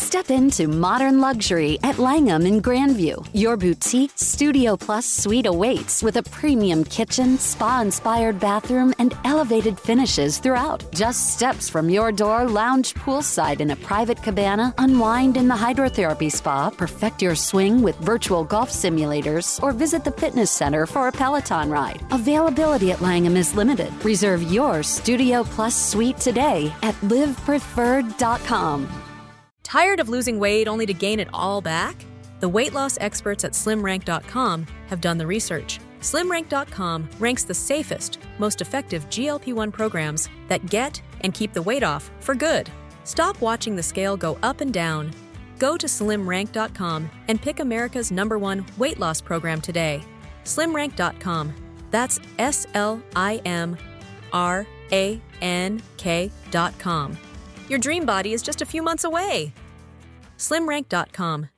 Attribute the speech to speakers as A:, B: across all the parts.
A: Step into modern luxury at Langham in Grandview. Your boutique Studio Plus suite awaits with a premium kitchen, spa-inspired bathroom, and elevated finishes throughout. Just steps from your door, lounge poolside in a private cabana, unwind in the hydrotherapy spa, perfect your swing with virtual golf simulators, or visit the fitness center for a Peloton ride. Availability at Langham is limited. Reserve your Studio Plus suite today at livepreferred.com.
B: Tired of losing weight only to gain it all back? The weight loss experts at SlimRank.com have done the research. SlimRank.com ranks the safest, most effective GLP-1 programs that get and keep the weight off for good. Stop watching the scale go up and down. Go to SlimRank.com and pick America's #1 weight loss program today. SlimRank.com. That's SLIMRANK.com. Your dream body is just a few months away. SlimRank.com.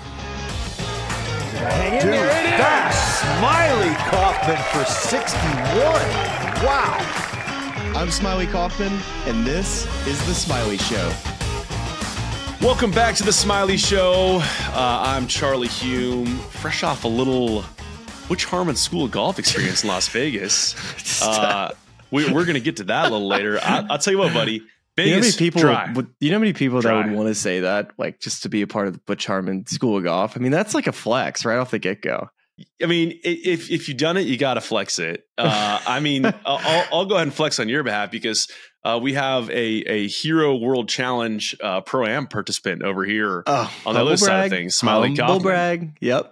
C: Hang in there, it is! Smiley Kaufman for 61. Wow.
D: I'm Smiley Kaufman, and this is The Smiley Show.
E: Welcome back to The Smiley Show. I'm Charlie Hume, fresh off a little Butch Harmon School of Golf experience in Las Vegas. We're going to get to that a little later. I'll tell you what, buddy. Vegas,
D: you know how many people that would want to say that, like, just to be a part of the Butch Harmon School of Golf? I mean, that's like a flex right off the get-go.
E: I mean, if you've done it, you got to flex it. I mean, I'll go ahead and flex on your behalf because we have a Hero World Challenge Pro-Am participant over here on the other side of things. Smiley Kaufman.
D: Brag. Yep.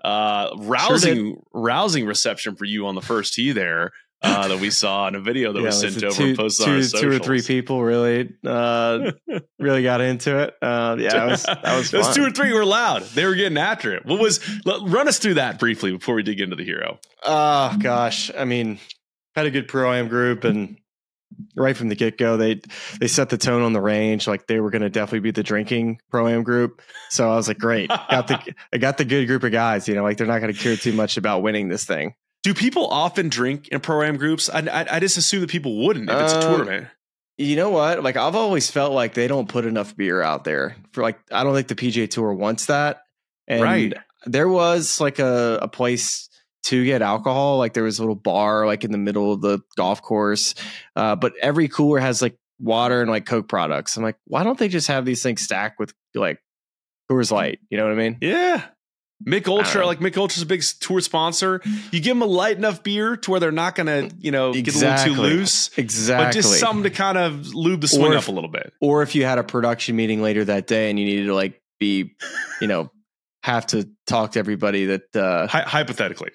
E: Rousing reception for you on the first tee there. That we saw in a video that was sent over and posted on our socials.
D: 2 or 3 people really got into it. That was fun.
E: Those 2 or 3 were loud. They were getting after it. Run us through that briefly before we dig into the Hero.
D: Oh gosh, I mean, had a good Pro-Am group, and right from the get-go, they set the tone on the range. Like, they were going to definitely be the drinking Pro-Am group. So I was like, great, I got the good group of guys. You know, like, they're not going to care too much about winning this thing.
E: Do people often drink in Pro-Am groups? I just assume that people wouldn't if it's a tournament.
D: You know what? Like, I've always felt like they don't put enough beer out there for, like, I don't think the PGA Tour wants that. And
E: right.
D: There was like a place to get alcohol. Like, there was a little bar like in the middle of the golf course. But every cooler has like water and like Coke products. I'm like, why don't they just have these things stacked with like Coors Light? You know what I mean?
E: Yeah. Mick Ultra's a big tour sponsor. You give them a light enough beer to where they're not going to, get a little too loose.
D: Exactly.
E: But just something to kind of lube the swing up a little bit.
D: Or if you had a production meeting later that day and you needed to like be, have to talk to everybody that
E: hypothetically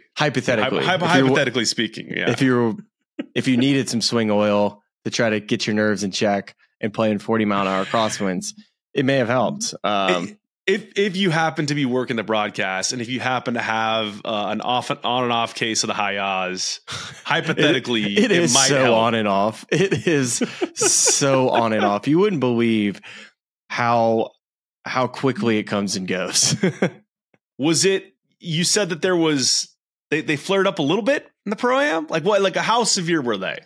E: speaking. Yeah.
D: If you needed some swing oil to try to get your nerves in check and playing 40-mile-an-hour crosswinds, it may have helped.
E: If you happen to be working the broadcast and if you happen to have an on and off case of the high Oz, hypothetically,
D: it is
E: might
D: so
E: help.
D: on and off. It is so on and off. You wouldn't believe how quickly it comes and goes.
E: Was it? You said that there was they flared up a little bit in the Pro-Am. Like what? Like how severe were they?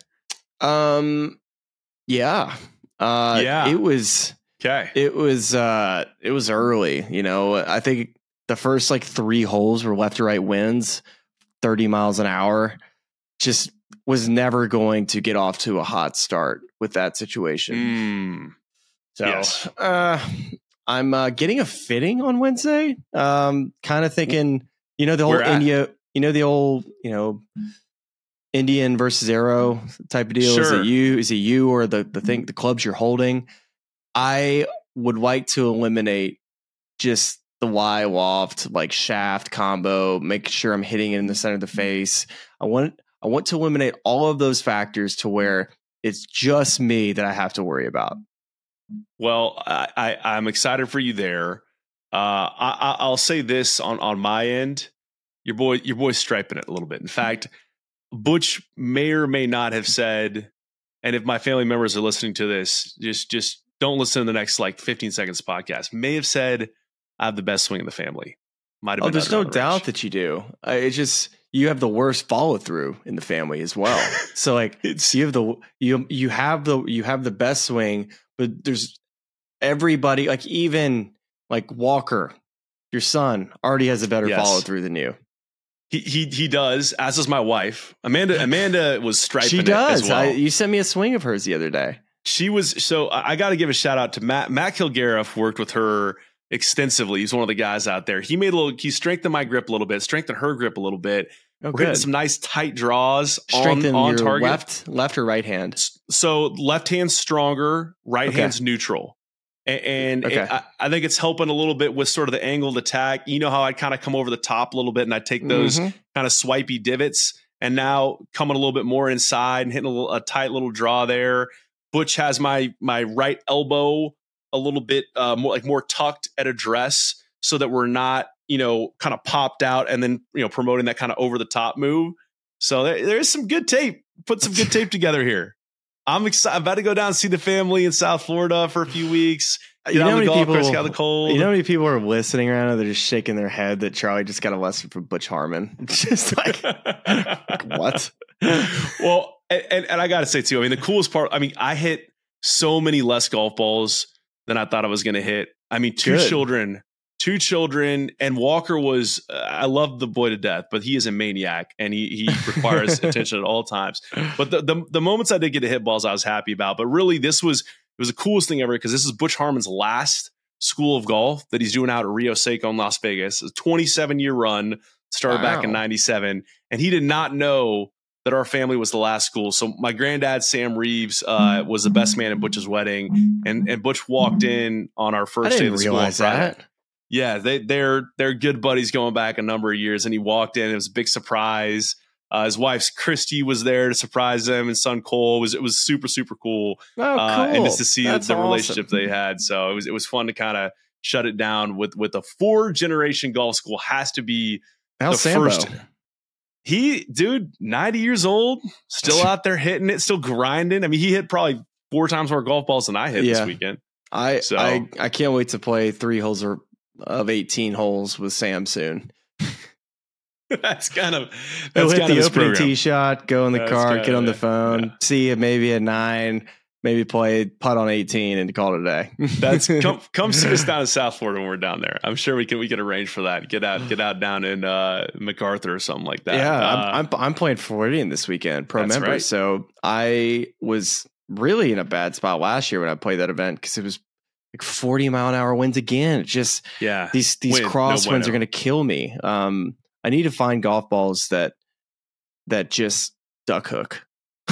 D: Yeah. It was.
E: Okay.
D: It was early, I think the first like 3 holes were left to right winds, 30 miles an hour. Just was never going to get off to a hot start with that situation. So
E: yes.
D: I'm getting a fitting on Wednesday. Kind of thinking, the whole Indian versus Arrow type of deal.
E: Sure.
D: Is it you or the thing, the clubs you're holding? I would like to eliminate just the Y loft, like shaft combo, make sure I'm hitting it in the center of the face. I want to eliminate all of those factors to where it's just me that I have to worry about.
E: Well, I'm excited for you there. I'll say this on my end. Your boy's striping it a little bit. In fact, Butch may or may not have said, and if my family members are listening to this, just don't listen to the next like 15 seconds podcast. May have said, I have the best swing in the family. Might have been.
D: There's no doubt that you do. It's just, you have the worst follow through in the family as well. So like you have the best swing, but there's everybody, like even Like Walker, your son, already has a better
E: Yes.
D: follow through than you.
E: He does, as does my wife. Amanda was striping
D: She
E: it
D: does.
E: as well.
D: You sent me a swing of hers the other day.
E: She was, so I got to give a shout out to Matt Kilgariff, worked with her extensively. He's one of the guys out there. He strengthened my grip a little bit, strengthened her grip a little bit.
D: Oh,
E: We're hitting
D: good.
E: some nice tight draws
D: Strengthen
E: on
D: your
E: target.
D: left or right hand.
E: So left hand's stronger, right
D: Okay.
E: hand's neutral. And
D: Okay.
E: I think it's helping a little bit with sort of the angled attack. You know how I kind of come over the top a little bit and I take those
D: Mhm.
E: kind of swipey divots, and now coming a little bit more inside and hitting a tight little draw there. Butch has my right elbow a little bit more tucked at address, so that we're not, kind of popped out and then, promoting that kind of over the top move. So there's some good tape. Put some good tape together here. I'm excited. I'm about to go down and see the family in South Florida for a few weeks. Get out on the golf course, get out of the cold.
D: You know how many people are listening around and they're just shaking their head that Charlie just got a lesson from Butch Harmon? It's just like, what?
E: Well, and I got to say too, I mean, the coolest part, I hit so many less golf balls than I thought I was going to hit. I mean, two children, and Walker was, I love the boy to death, but he is a maniac and he requires attention at all times. But the moments I did get to hit balls, I was happy about. But really, it was the coolest thing ever, because this is Butch Harmon's last school of golf that he's doing out at Rio Seco in Las Vegas. A 27-year run, started back in 97. And he did not know that our family was the last school. So my granddad, Sam Reeves, was the best man at Butch's wedding. And Butch walked in on our first day of the school.
D: Realize that.
E: Yeah, they're good buddies going back a number of years. And he walked in. It was a big surprise. His wife's Christy was there to surprise them, and son Cole it was super, super cool.
D: Oh, cool.
E: And just to see
D: That's
E: the
D: awesome.
E: relationship they had. So it was fun to kind of shut it down with a 4-generation golf school. Has to be
D: How's
E: the
D: Sambo?
E: first. Dude, 90 years old, still out there hitting it, still grinding. I mean, he hit probably 4 times more golf balls than I hit this weekend.
D: I can't wait to play 3 holes of 18 holes with Sam soon.
E: That's kind of
D: He'll hit the
E: his
D: opening
E: program.
D: tee shot, go in the car, get on the
E: it.
D: phone,
E: Yeah.
D: see it maybe at 9, maybe play putt on 18 and call it a day.
E: That's come see us down in South Florida when we're down there. I'm sure we can arrange for that. Get out down in MacArthur or something like that.
D: Yeah, I'm playing Floridian this weekend, pro
E: That's
D: member.
E: right.
D: So I was really in a bad spot last year when I played that event, because it was like 40-mile-an-hour winds again. It's just these
E: Wind,
D: crosswinds
E: no bueno.
D: are going to kill me. I need to find golf balls that just duck hook.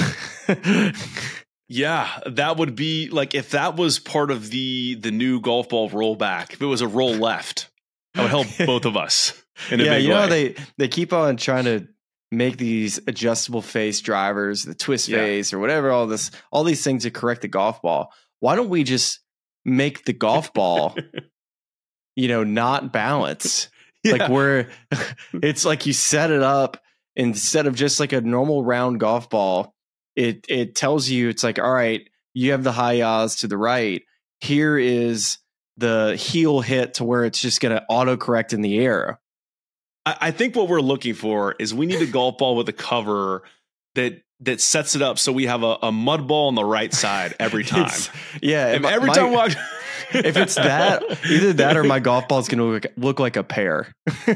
E: Yeah, that would be like, if that was part of the new golf ball rollback. If it was a roll left, that would help both of us in a big
D: you know
E: way.
D: they keep on trying to make these adjustable face drivers, the twist face or whatever, all these things to correct the golf ball. Why don't we just make the golf ball, not balance?
E: Yeah.
D: Like it's like you set it up instead of just like a normal round golf ball. It tells you, it's like, all right, you have the high yaws to the right. Here is the heel hit to where it's just going to autocorrect in the air.
E: I think what we're looking for is we need a golf ball with a cover that sets it up so we have a mud ball on the right side every time. Every time we walk.
D: If it's that, either that or my golf ball is going to look like a pear.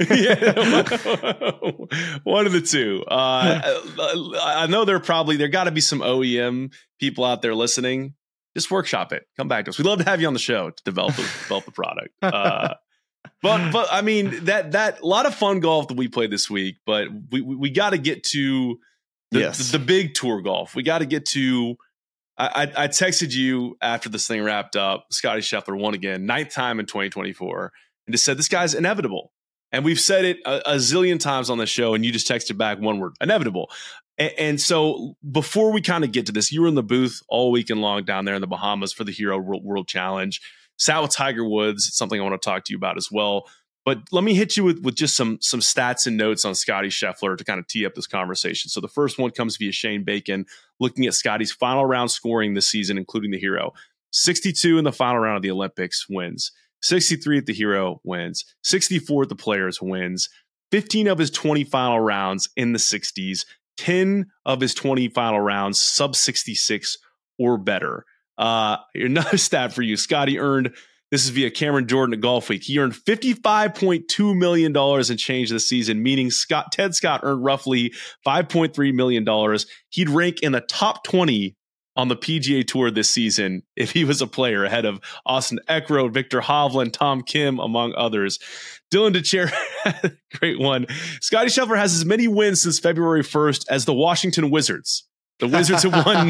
E: One of the two. I know there got to be some OEM people out there listening. Just workshop it. Come back to us. We'd love to have you on the show to develop the product. But I mean, that a lot of fun golf that we played this week. But we got to get to the big tour golf. We got to get to. I texted you after this thing wrapped up. Scotty Scheffler won again, 9th time in 2024, and just said this guy's inevitable. And we've said it a zillion times on the show, and you just texted back one word: inevitable. And so before we kind of get to this, you were in the booth all weekend long down there in the Bahamas for the Hero World Challenge. Sat with Tiger Woods. It's something I want to talk to you about as well. But let me hit you with just some stats and notes on Scotty Scheffler to kind of tee up this conversation. So the first one comes via Shane Bacon, looking at Scotty's final round scoring this season, including the Hero. 62 in the final round of the Olympics wins. 63 at the Hero wins. 64 at the Players wins. 15 of his 20 final rounds in the 60s. 10 of his 20 final rounds sub 66 or better. Another stat for you. Scotty earned This is via Cameron Jordan at Golf Week. He earned $55.2 million in change this season, meaning Ted Scott earned roughly $5.3 million. He'd rank in the top 20 on the PGA Tour this season if he was a player, ahead of Austin Eckroat, Victor Hovland, Tom Kim, among others. Dylan DeChair, great one. Scottie Scheffler has as many wins since February 1st as the Washington Wizards. The Wizards have won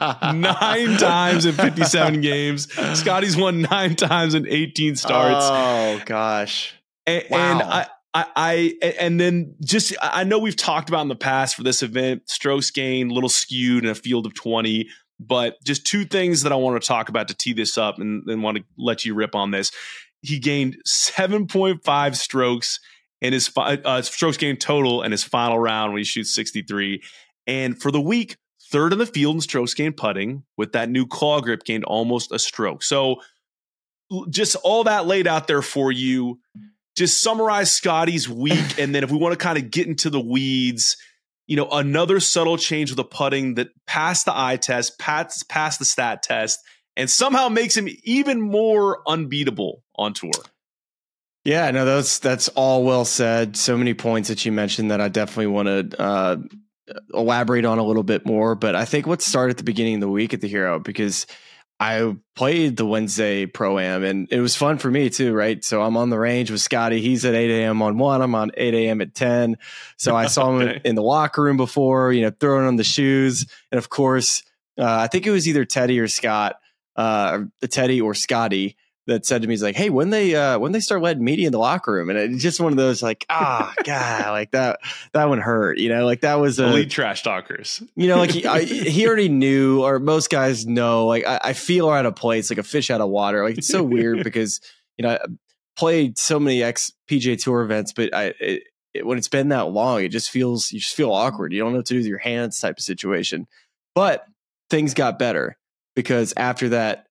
E: 9 times in 57 games. Scotty's won 9 times in 18 starts.
D: Oh gosh.
E: Wow. And then I know we've talked about in the past for this event, strokes gained a little skewed in a field of 20, but just 2 things that I want to talk about to tee this up and then want to let you rip on this. He gained 7.5 strokes in his strokes gained total in his final round when he shoots 63. And for the week, 3rd in the field in strokes gained putting with that new claw grip, gained almost a stroke. So just all that laid out there for you. Just summarize Scotty's week. And then if we want to kind of get into the weeds, another subtle change with the putting that passed the eye test, passed the stat test, and somehow makes him even more unbeatable on tour.
D: Yeah, no, that's all well said. So many points that you mentioned that I definitely want to elaborate on a little bit more. But I think let's start at the beginning of the week at the Hero, because I played the Wednesday Pro-Am and it was fun for me too, right? So I'm on the range with Scotty. He's at 8 a.m. on 1. I'm on 8 a.m. at 10. So I saw him in the locker room before, throwing on the shoes. And of course, I think it was either Teddy or Scott, Teddy or Scotty, that said to me, he's like, hey, when they start letting media in the locker room. And it's just one of those like, God, like that one hurt, like that was
E: elite trash talkers,
D: like he already knew, or most guys know, like I feel out of place, like a fish out of water. Like it's so weird because, I played so many PGA Tour events, but when it's been that long, you just feel awkward. You don't know what to do with your hands type of situation. But things got better because after that,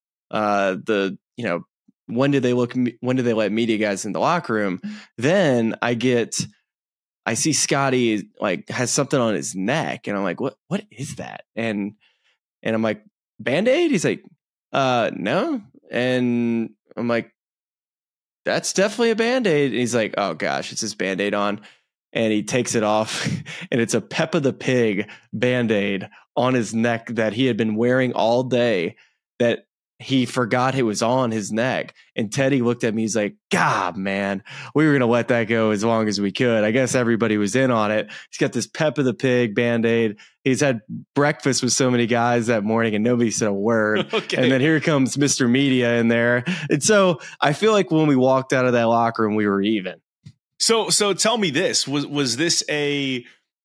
D: when did they let media guys in the locker room? Then I see Scotty like has something on his neck, and I'm like, what is that? And I'm like, Band-Aid? He's like, no. And I'm like, that's definitely a Band-Aid. And he's like, oh gosh, it's this Band-Aid on. And he takes it off and it's a Peppa the Pig Band-Aid on his neck that he had been wearing all day, that he forgot it was on his neck. And Teddy looked at me. He's like, God, man, we were going to let that go as long as we could. I guess everybody was in on it. He's got this Peppa the Pig Band-Aid. He's had breakfast with so many guys that morning and nobody said a word. Okay. And then here comes Mr. Media in there. And so I feel like when we walked out of that locker room, we were even.
E: So tell me this, was this a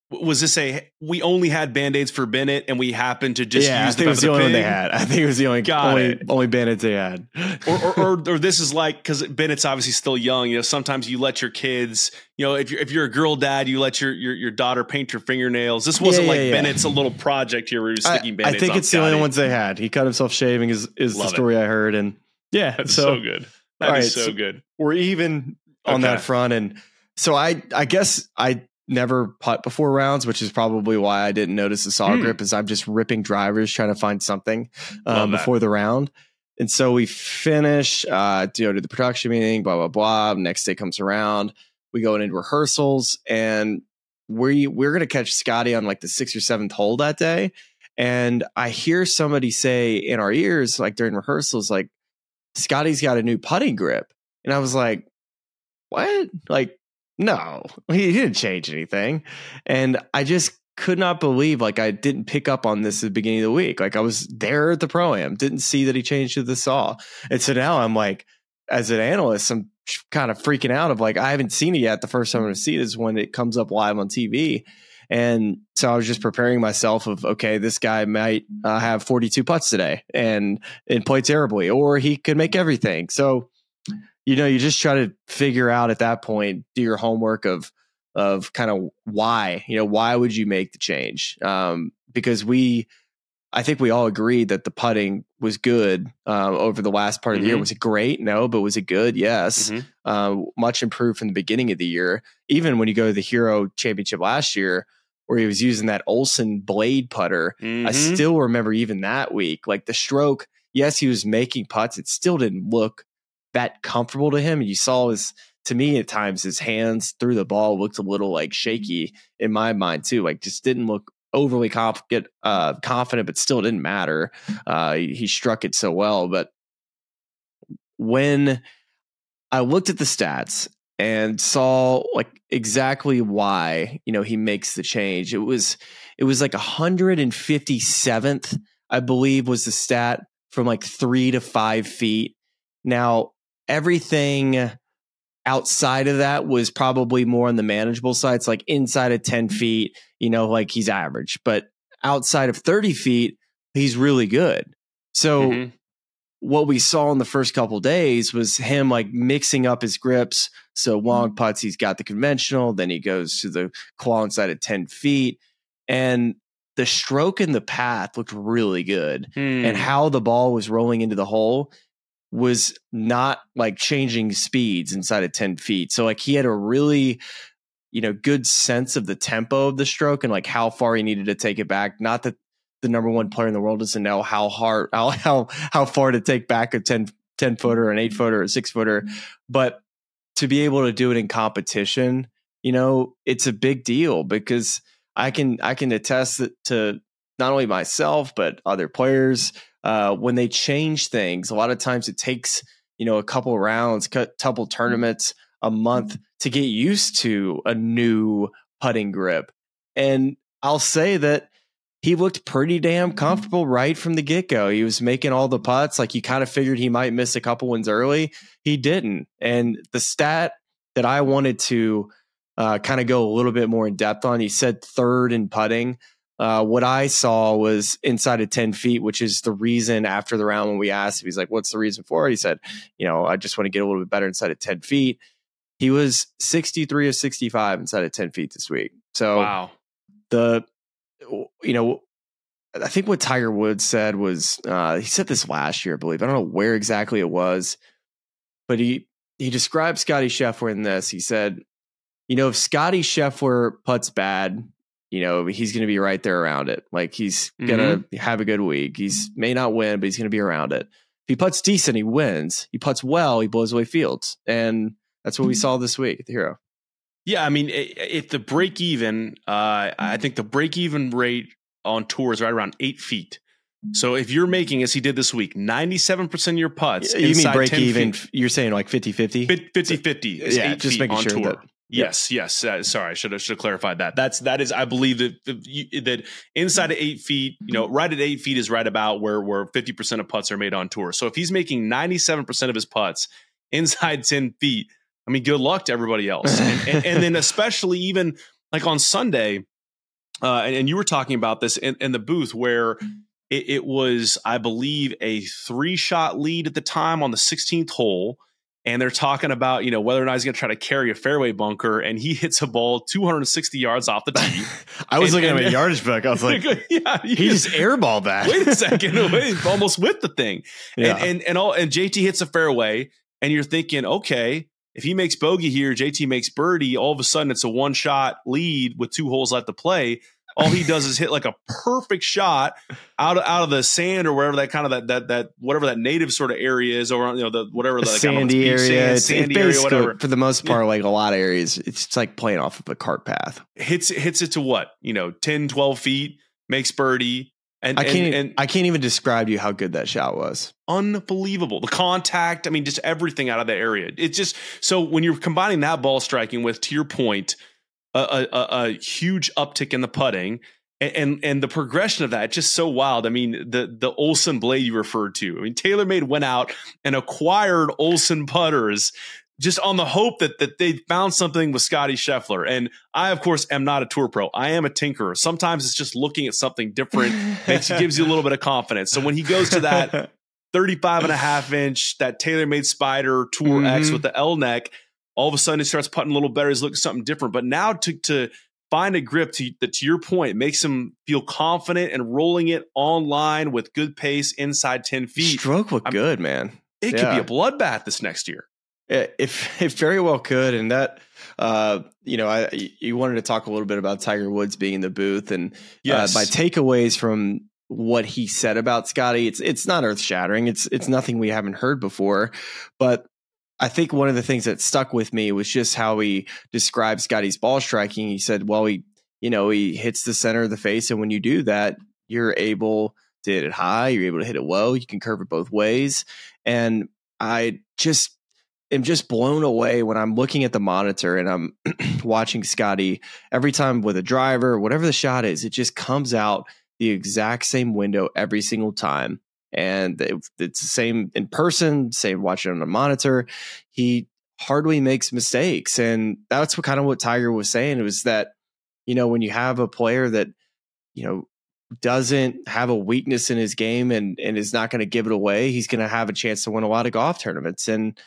E: we only had Band-Aids for Bennett and we happened to just use
D: I think it was the only one they had. I think it was the only Band-Aids they had.
E: or this is like, because Bennett's obviously still young. Sometimes you let your kids, if you're a girl dad, you let your daughter paint her fingernails. This wasn't Bennett's a little project here where he was sticking Band-Aids.
D: I think it's the only ones they had. He cut himself shaving is the story I heard. And
E: that's so good. That is so good.
D: We're even on that front. And so I guess I never putt before rounds, which is probably why I didn't notice the saw grip, is I'm just ripping drivers trying to find something before the round. And so we finish, do the production meeting, blah, blah, blah. Next day comes around. We go into rehearsals and we're going to catch Scotty on like the 6th or 7th hole that day. And I hear somebody say in our ears, like during rehearsals, like, Scotty's got a new putting grip. And I was like, what? Like, no, he didn't change anything. And I just could not believe, like, I didn't pick up on this at the beginning of the week. Like, I was there at the Pro-Am, didn't see that he changed to the saw. And so now I'm like, as an analyst, I'm kind of freaking out of like, I haven't seen it yet. The first time I'm going to see it is when it comes up live on TV. And so I was just preparing myself of, okay, this guy might have 42 putts today and play terribly, or he could make everything. So, you just try to figure out at that point, do your homework of kind of why, why would you make the change? Because I think we all agreed that the putting was good over the last part of the year. Was it great? No, but was it good? Yes. Much improved from the beginning of the year. Even when you go to the Hero Championship last year, where he was using that Olsen blade putter, I still remember even that week, like the stroke, yes, he was making putts. It still didn't look that comfortable to him. You saw to me at times, his hands through the ball looked a little like shaky in my mind too. Like just didn't look overly confident, but still didn't matter. He struck it so well. But when I looked at the stats and saw like exactly why, he makes the change, it was like 157th, I believe, was the stat from like 3 to 5 feet. Now, everything outside of that was probably more on the manageable side. It's like inside of 10 feet, like he's average, but outside of 30 feet, he's really good. So what we saw in the first couple of days was him like mixing up his grips. So long putts, he's got the conventional, then he goes to the claw inside of 10 feet, and the stroke in the path looked really good. And how the ball was rolling into the hole was not like changing speeds inside of 10 feet. So like he had a really, good sense of the tempo of the stroke and like how far he needed to take it back. Not that the number one player in the world doesn't know how far to take back a 10 footer, an 8 footer, a 6 footer, but to be able to do it in competition, it's a big deal, because I can attest that to not only myself, but other players, when they change things, a lot of times it takes, a couple rounds, couple tournaments, a month to get used to a new putting grip. And I'll say that he looked pretty damn comfortable right from the get-go. He was making all the putts. Like you kind of figured he might miss a couple ones early. He didn't. And the stat that I wanted to kind of go a little bit more in depth on, he said third in putting. What I saw was inside of 10 feet, which is the reason after the round when we asked him, he's like, what's the reason for it? He said, I just want to get a little bit better inside of 10 feet. He was 63 of 65 inside of 10 feet this week. So
E: wow.
D: I think what Tiger Woods said was, he said this last year, I believe. I don't know where exactly it was, but he described Scottie Scheffler in this. He said, if Scottie Scheffler putts bad, he's going to be right there around it. Like he's going to have a good week. He's may not win, but he's going to be around it. If he putts decent, he wins. He putts well, he blows away fields. And that's what we saw this week at the Hero.
E: Yeah, I mean, if the break even, I think the break even rate on tour is right around 8 feet. So if you're making, as he did this week, 97% of your putts,
D: you mean break
E: 10
D: even?
E: Feet,
D: you're saying like 50-50?
E: 50-50 is 8
D: just
E: feet
D: making
E: on
D: sure
E: tour.
D: That,
E: yes. Sorry, I should have clarified that. That is, I believe that inside of 8 feet, right at 8 feet is right about where 50% of putts are made on tour. So if he's making 97% of his putts inside 10 feet, I mean, good luck to everybody else. And then especially even like on Sunday, and you were talking about this in the booth where it was, I believe, a 3-shot lead at the time on the 16th hole. And they're talking about, whether or not he's going to try to carry a fairway bunker, and he hits a ball 260 yards off the tee.
D: I was looking at my yardage book. I was like, yeah, he just airballed that.
E: Wait a second. Almost with the thing. Yeah. And JT hits a fairway, and you're thinking, okay, if he makes bogey here, JT makes birdie, all of a sudden it's a 1-shot lead with 2 holes left to play. All he does is hit like a perfect shot out of the sand or wherever that kind of that whatever that native sort of area is, or the whatever the
D: sandy area,
E: sandy area, whatever.
D: For the most part, like a lot of areas, it's like playing off of a cart path.
E: Hits it to what, 10, 12 feet, makes birdie. And
D: I can't even describe to you how good that shot was.
E: Unbelievable. The contact, I mean, just everything out of that area. It's just, so when you're combining that ball striking with, to your point, a huge uptick in the putting and the progression of that, just so wild. I mean, the Olsen blade you referred to. I mean, TaylorMade went out and acquired Olsen putters just on the hope that they found something with Scottie Scheffler. And I, of course, am not a tour pro. I am a tinkerer. Sometimes it's just looking at something different gives you a little bit of confidence. So when he goes to that 35.5 inch, that TaylorMade Spider Tour X with the L neck, all of a sudden he starts putting a little better. He's looking at something different. But now to find a grip that, to your point, makes him feel confident and rolling it online with good pace inside 10 feet.
D: Stroke looked good, man.
E: It could be a bloodbath this next year.
D: It very well could. And that, you wanted to talk a little bit about Tiger Woods being in the booth, and my takeaways from what he said about Scottie, it's not earth shattering. It's nothing we haven't heard before, but I think one of the things that stuck with me was just how he described Scotty's ball striking. He said, well, he hits the center of the face. And when you do that, you're able to hit it high. You're able to hit it low. You can curve it both ways. And I just am just blown away when I'm looking at the monitor and I'm watching Scotty every time with a driver, whatever the shot is, it just comes out the exact same window every single time. And it's the same in person, same watching on the monitor. He hardly makes mistakes. And that's what Tiger was saying. It was that, when you have a player that, doesn't have a weakness in his game and is not going to give it away, he's going to have a chance to win a lot of golf tournaments. And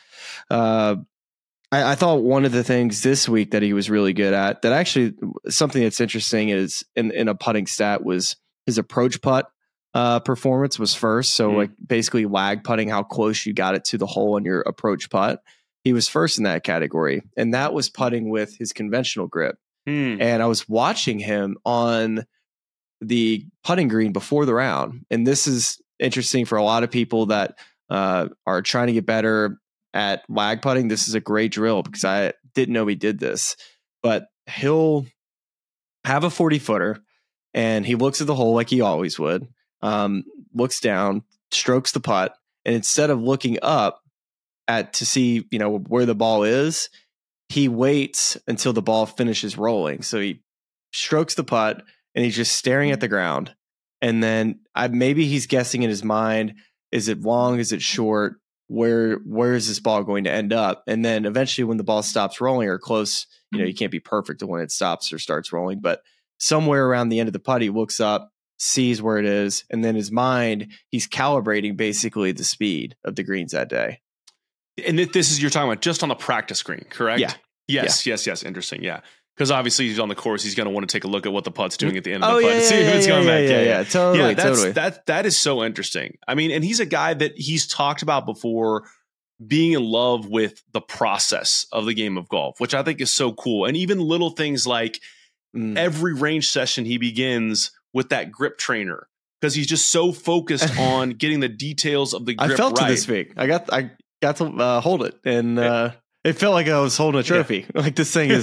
D: I thought one of the things this week that he was really good at, that actually something that's interesting is in a putting stat, was his approach putt performance was first. So like basically lag putting, how close you got it to the hole on your approach putt. He was first in that category. And that was putting with his conventional grip. And I was watching him on the putting green before the round. And this is interesting for a lot of people that are trying to get better at lag putting. This is a great drill because I didn't know he did this. But he'll have a 40-footer and he looks at the hole like he always would. Looks down, strokes the putt, and instead of looking up to see, where the ball is, he waits until the ball finishes rolling. So he strokes the putt and he's just staring at the ground. And then maybe he's guessing in his mind, is it long? Is it short? Where is this ball going to end up? And then eventually when the ball stops rolling or close, you can't be perfect when it stops or starts rolling, but somewhere around the end of the putt, he looks up, sees where it is, and then his mind, he's calibrating basically the speed of the greens that day.
E: And this is, you're talking about just on the practice green, correct?
D: Yeah.
E: Yes. Interesting. Yeah. Because obviously he's on the course. He's going to want to take a look at what the putt's doing at the end of the putt. See if it's going back.
D: Yeah. Totally.
E: That is so interesting. I mean, and he's a guy that he's talked about before being in love with the process of the game of golf, which I think is so cool. And even little things like every range session he begins with that grip trainer, because he's just so focused on getting the details of the grip.
D: I felt
E: right.
D: it this week. I got to hold it, and it felt like I was holding a trophy. Yeah. Like this thing is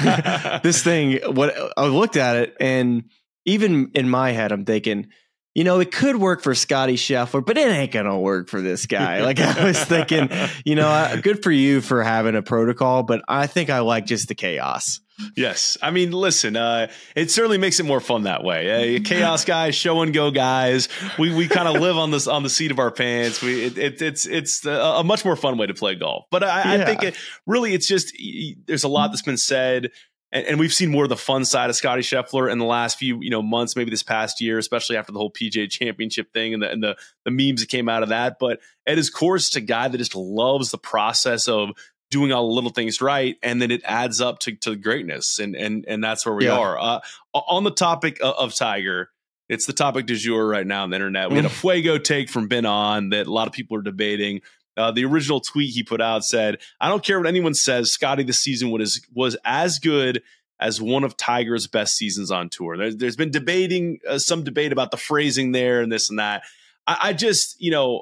D: what I looked at it, and even in my head, I'm thinking, it could work for Scotty Scheffler, but it ain't going to work for this guy. Like I was thinking, good for you for having a protocol, but I think I like just the chaos.
E: Yes. I mean, listen, it certainly makes it more fun that way. Chaos guys, show and go guys. We kind of live on the seat of our pants. It's a much more fun way to play golf. But I think it's just, there's a lot that's been said. And we've seen more of the fun side of Scotty Scheffler in the last few months, maybe this past year, especially after the whole PGA Championship thing and the memes that came out of that. But at his core, it's a guy that just loves the process of doing all the little things right, and then it adds up to greatness, and that's where we are. On the topic of Tiger, it's the topic du jour right now on the internet. We had a Fuego take from Ben On that a lot of people are debating. The original tweet he put out said, "I don't care what anyone says, Scotty this season was as good as one of Tiger's best seasons on tour." There's been some debate about the phrasing there and this and that. I just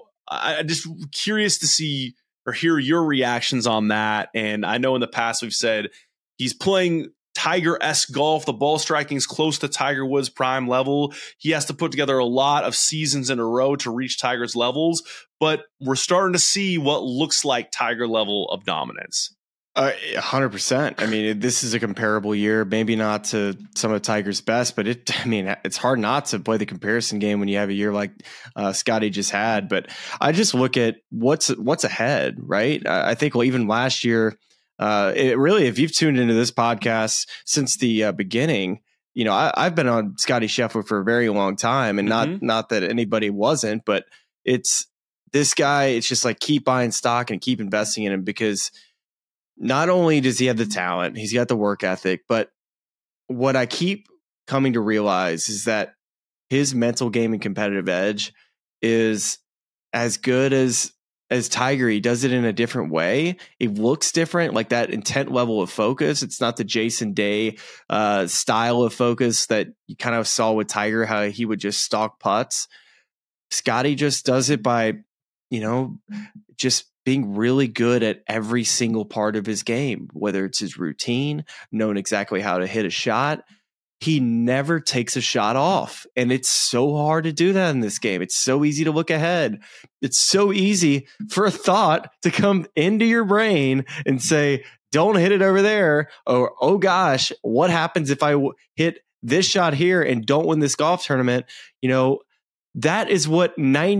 E: curious to see or hear your reactions on that. And I know in the past we've said he's playing Tiger-esque golf. The ball striking is close to Tiger Woods' prime level. He has to put together a lot of seasons in a row to reach Tiger's levels, but we're starting to see what looks like Tiger level of dominance.
D: 100%. I mean, this is a comparable year, maybe not to some of Tiger's best, but it's hard not to play the comparison game when you have a year like Scotty just had. But I just look at what's ahead, right? I think, even last year, it really, if you've tuned into this podcast since the beginning, I've been on Scotty Scheffler for a very long time, and not that anybody wasn't, but it's this guy. It's just like keep buying stock and keep investing in him, because not only does he have the talent, he's got the work ethic, but what I keep coming to realize is that his mental game and competitive edge is as good as Tiger. He does it in a different way. It looks different, like that intent level of focus. It's not the Jason Day style of focus that you kind of saw with Tiger, how he would just stalk putts. Scotty just does it by, just being really good at every single part of his game, whether it's his routine, knowing exactly how to hit a shot. He never takes a shot off. And it's so hard to do that in this game. It's so easy to look ahead. It's so easy for a thought to come into your brain and say, don't hit it over there. Or, oh gosh, what happens if I hit this shot here and don't win this golf tournament? That is what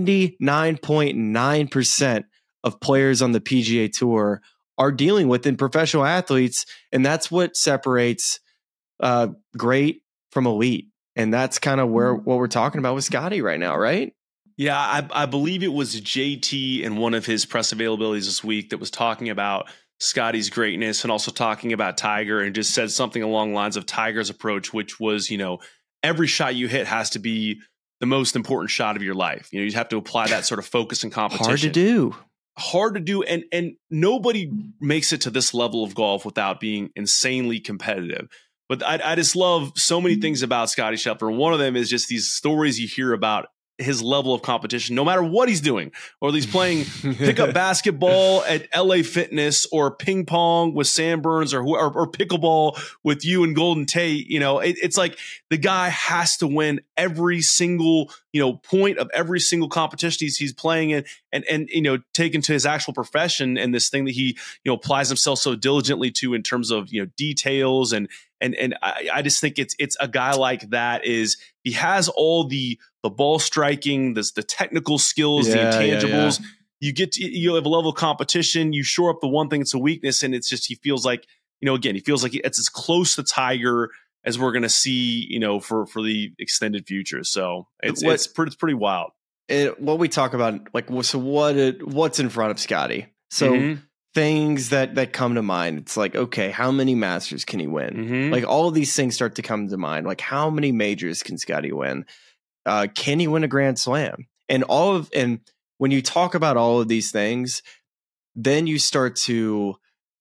D: 99.9% of players on the PGA Tour are dealing with in professional athletes. And that's what separates great from elite. And that's kind of what we're talking about with Scotty right now, right?
E: Yeah, I believe it was JT in one of his press availabilities this week that was talking about Scotty's greatness and also talking about Tiger, and just said something along the lines of Tiger's approach, which was, every shot you hit has to be the most important shot of your life. You have to apply that sort of focus and competition. Hard to do. And nobody makes it to this level of golf without being insanely competitive. But I just love so many things about Scotty Scheffler. One of them is just these stories you hear about his level of competition, no matter what he's doing, or he's playing pickup basketball at LA Fitness, or ping pong with Sam Burns, or pickleball with you and Golden Tate. It's like the guy has to win every single point of every single competition he's playing in, and taken to his actual profession and this thing that he applies himself so diligently to in terms of details and I just think it's a guy like that. He has all the ball striking, the technical skills, the intangibles. Yeah. You have a level of competition. You shore up the one thing that's a weakness, and it's just he feels like it's as close to Tiger as we're going to see for the extended future. So it's pretty wild.
D: What we talk about, what's in front of Scotty? So. Things that come to mind. It's like, okay, how many Masters can he win? Like all of these things start to come to mind. Like how many majors can Scotty win? Can he win a Grand Slam? And when you talk about all of these things, then you start to,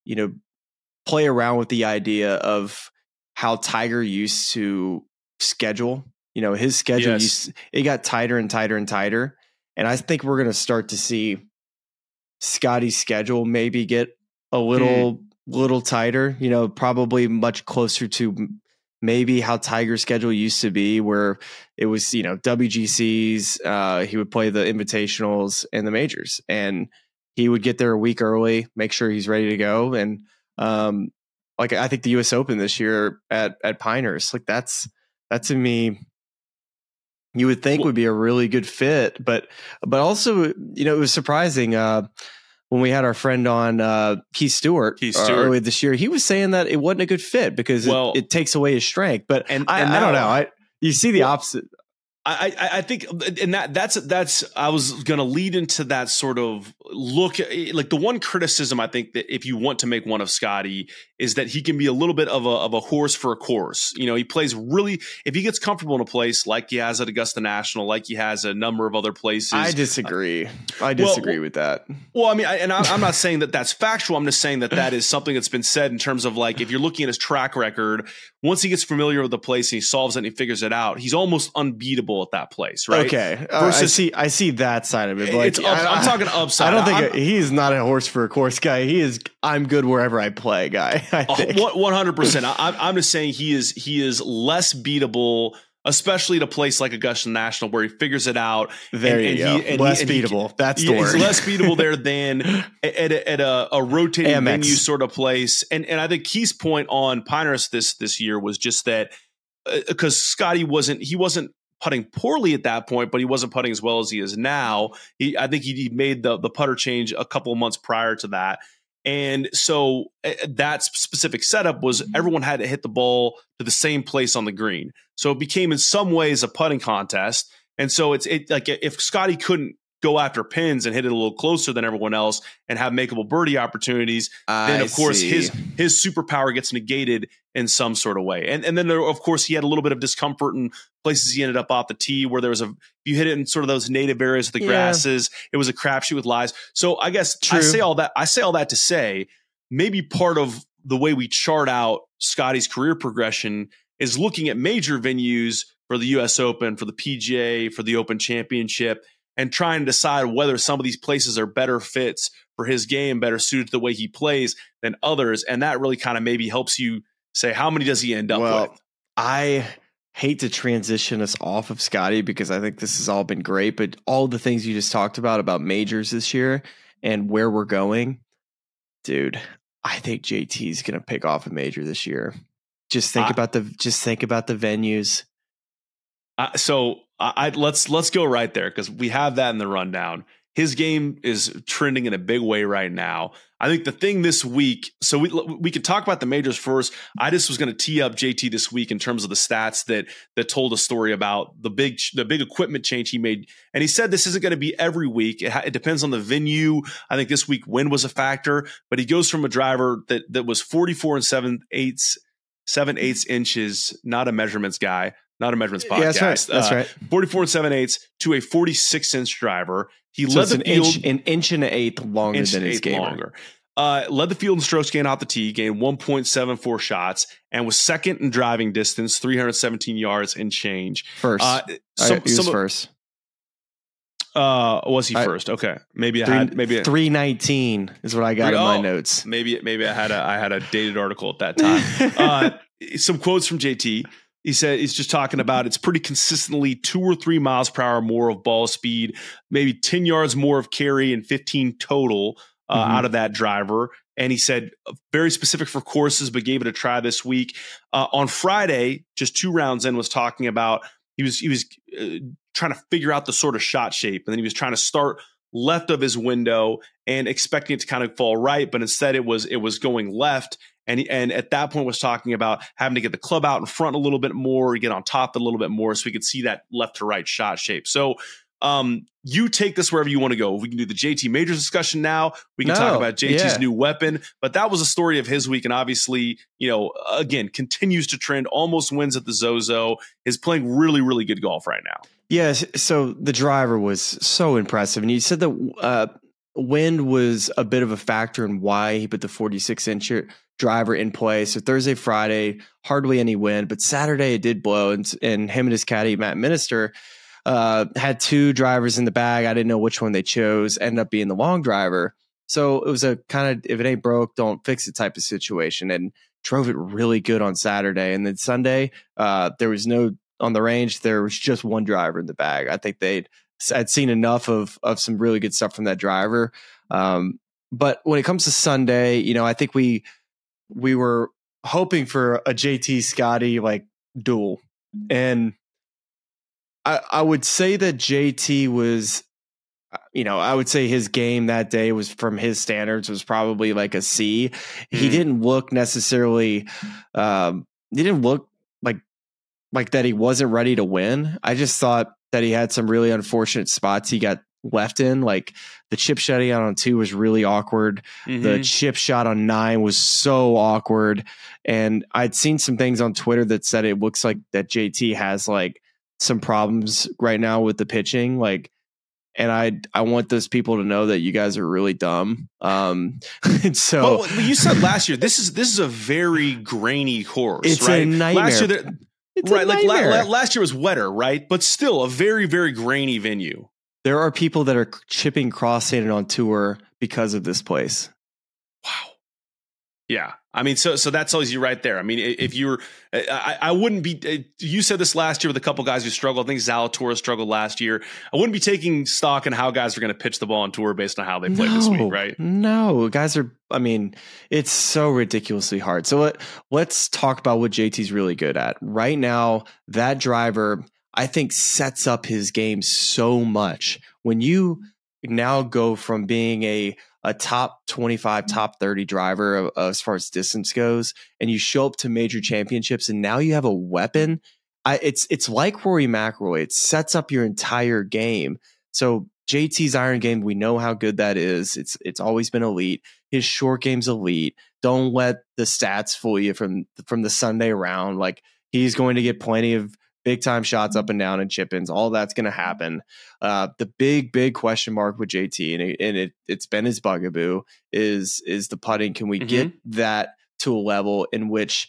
D: play around with the idea of how Tiger used to schedule. His schedule, it got tighter and tighter and tighter. And I think we're going to start to see Scotty's schedule maybe get a little tighter, probably much closer to maybe how Tiger's schedule used to be, where it was, WGCs, he would play the invitationals and the majors, and he would get there a week early, make sure he's ready to go. And I think the US Open this year at Pinehurst, that to me, you would think would be a really good fit, but also, it was surprising when we had our friend on Keith Stewart earlier this year. He was saying that it wasn't a good fit because it takes away his strength. But I don't know. You see the opposite.
E: I think, and that's I was going to lead into that sort of look. Like the one criticism I think that if you want to make one of Scotty is that he can be a little bit of a horse for a course. He plays really, if he gets comfortable in a place like he has at Augusta National, like he has a number of other places.
D: I disagree. With that.
E: Well, I mean, I'm not saying that that's factual. I'm just saying that is something that's been said in terms of like, if you're looking at his track record, once he gets familiar with the place and he solves it and he figures it out, he's almost unbeatable at that place, right?
D: Okay, I see that side of it. But
E: I'm talking upside.
D: I don't think he's not a horse for a course guy. He is. I'm good wherever I play guy. I think
E: 100%. I'm just saying he is less beatable, especially at a place like Augusta National where he figures it out.
D: There you go. Less beatable. That's the word.
E: He's less beatable there than at a rotating
D: AMX
E: venue sort of place. And I think Keith's point on Pinehurst this year was just that because Scotty wasn't putting poorly at that point, but he wasn't putting as well as he is now. I think he made the putter change a couple of months prior to that. And so that specific setup was everyone had to hit the ball to the same place on the green. So it became in some ways a putting contest. And so it's like if Scotty couldn't go after pins and hit it a little closer than everyone else and have makeable birdie opportunities, then of course his superpower gets negated in some sort of way. And then there, of course, he had a little bit of discomfort in places he ended up off the tee where there was if you hit it in sort of those native areas of the grasses, it was a crapshoot with lies. So I guess I say all that to say maybe part of the way we chart out Scotty's career progression is looking at major venues for the US Open, for the PGA, for the Open Championship, and trying to decide whether some of these places are better fits for his game, better suited to the way he plays than others. And that really kind of maybe helps you say, how many does he end up with?
D: I hate to transition us off of Scotty because I think this has all been great, but all the things you just talked about majors this year and where we're going, dude, I think JT's going to pick off a major this year. Just think about the venues.
E: Let's go right there because we have that in the rundown. His game is trending in a big way right now. I think the thing this week, so we could talk about the majors first. I just was going to tee up JT this week in terms of the stats that told a story about the big equipment change he made. And he said this isn't going to be every week. It depends on the venue. I think this week wind was a factor, but he goes from a driver that was 44 and 7/8 inches, not a measurements guy. Not a measurements podcast.
D: Yeah, that's right.
E: 44 and 7/8 to a 46-inch driver. He
D: so
E: led the field
D: an inch and an eighth longer than his gamer.
E: Longer. Led the field in strokes gained off the tee, gained 1.74 shots, and was second in driving distance, 317 yards and change.
D: First.
E: He was
D: first.
E: Was he first? Okay. Maybe
D: 319 is what I got in my notes.
E: Maybe I had a dated article at that time. Some quotes from JT. He said he's just talking about it's pretty consistently 2 or 3 miles per hour more of ball speed, maybe 10 yards more of carry and 15 total out of that driver. And he said very specific for courses, but gave it a try this week. On Friday, just 2 rounds in, was talking about he was trying to figure out the sort of shot shape, and then he was trying to start left of his window and expecting it to kind of fall right, but instead it was going left. And at that point was talking about having to get the club out in front a little bit more, get on top a little bit more so we could see that left to right shot shape. So you take this wherever you want to go. We can do the JT Majors discussion now. We can talk about JT's new weapon. But that was a story of his week. And obviously, again, continues to trend, almost wins at the Zozo, is playing really, really good golf right now.
D: Yes. So the driver was so impressive. And you said that wind was a bit of a factor in why he put the 46-inch driver in play. So Thursday, Friday, hardly any wind, but Saturday it did blow. And him and his caddy, Matt Minister, had 2 drivers in the bag. I didn't know which one they chose. Ended up being the long driver. So it was a kind of, if it ain't broke, don't fix it type of situation. And drove it really good on Saturday. And then Sunday, there was no, on the range, there was just 1 driver in the bag. I think I'd seen enough of some really good stuff from that driver. But when it comes to Sunday, I think we were hoping for a JT Scotty like duel. And I would say that JT was, I would say his game that day was, from his standards, was probably like a C. He didn't look necessarily, he didn't look like that he wasn't ready to win. I just thought that he had some really unfortunate spots he got left in. Like the chip shot he on 2 was really awkward. The chip shot on 9 was so awkward. And I'd seen some things on Twitter that said it looks like that JT has like some problems right now with the pitching. Like, and I want those people to know that you guys are really dumb. And so,
E: well, you said last year, this is a very grainy course.
D: It's
E: right?
D: a nightmare.
E: Last year, last year was wetter, right? But still a very, very grainy venue.
D: There are people that are chipping cross-handed on tour because of this place.
E: Wow. Yeah. I mean, so that tells you right there. I mean, if you're, I wouldn't be, you said this last year with a couple guys who struggled. I think Zalatoris struggled last year. I wouldn't be taking stock in how guys are going to pitch the ball on tour based on how they played this week, right?
D: No, guys are, I mean, it's so ridiculously hard. So let's talk about what JT's really good at. Right now, that driver, I think, sets up his game so much. When you now go from being a top 25, top 30 driver as far as distance goes, and you show up to major championships, and now you have a weapon. It's like Rory McIlroy. It sets up your entire game. So JT's iron game, we know how good that is. It's always been elite. His short game's elite. Don't let the stats fool you from the Sunday round. Like, he's going to get plenty of big time shots up and down and chip-ins. All that's going to happen. The big question mark with JT, and it's been his bugaboo, is the putting. Can we get that to a level in which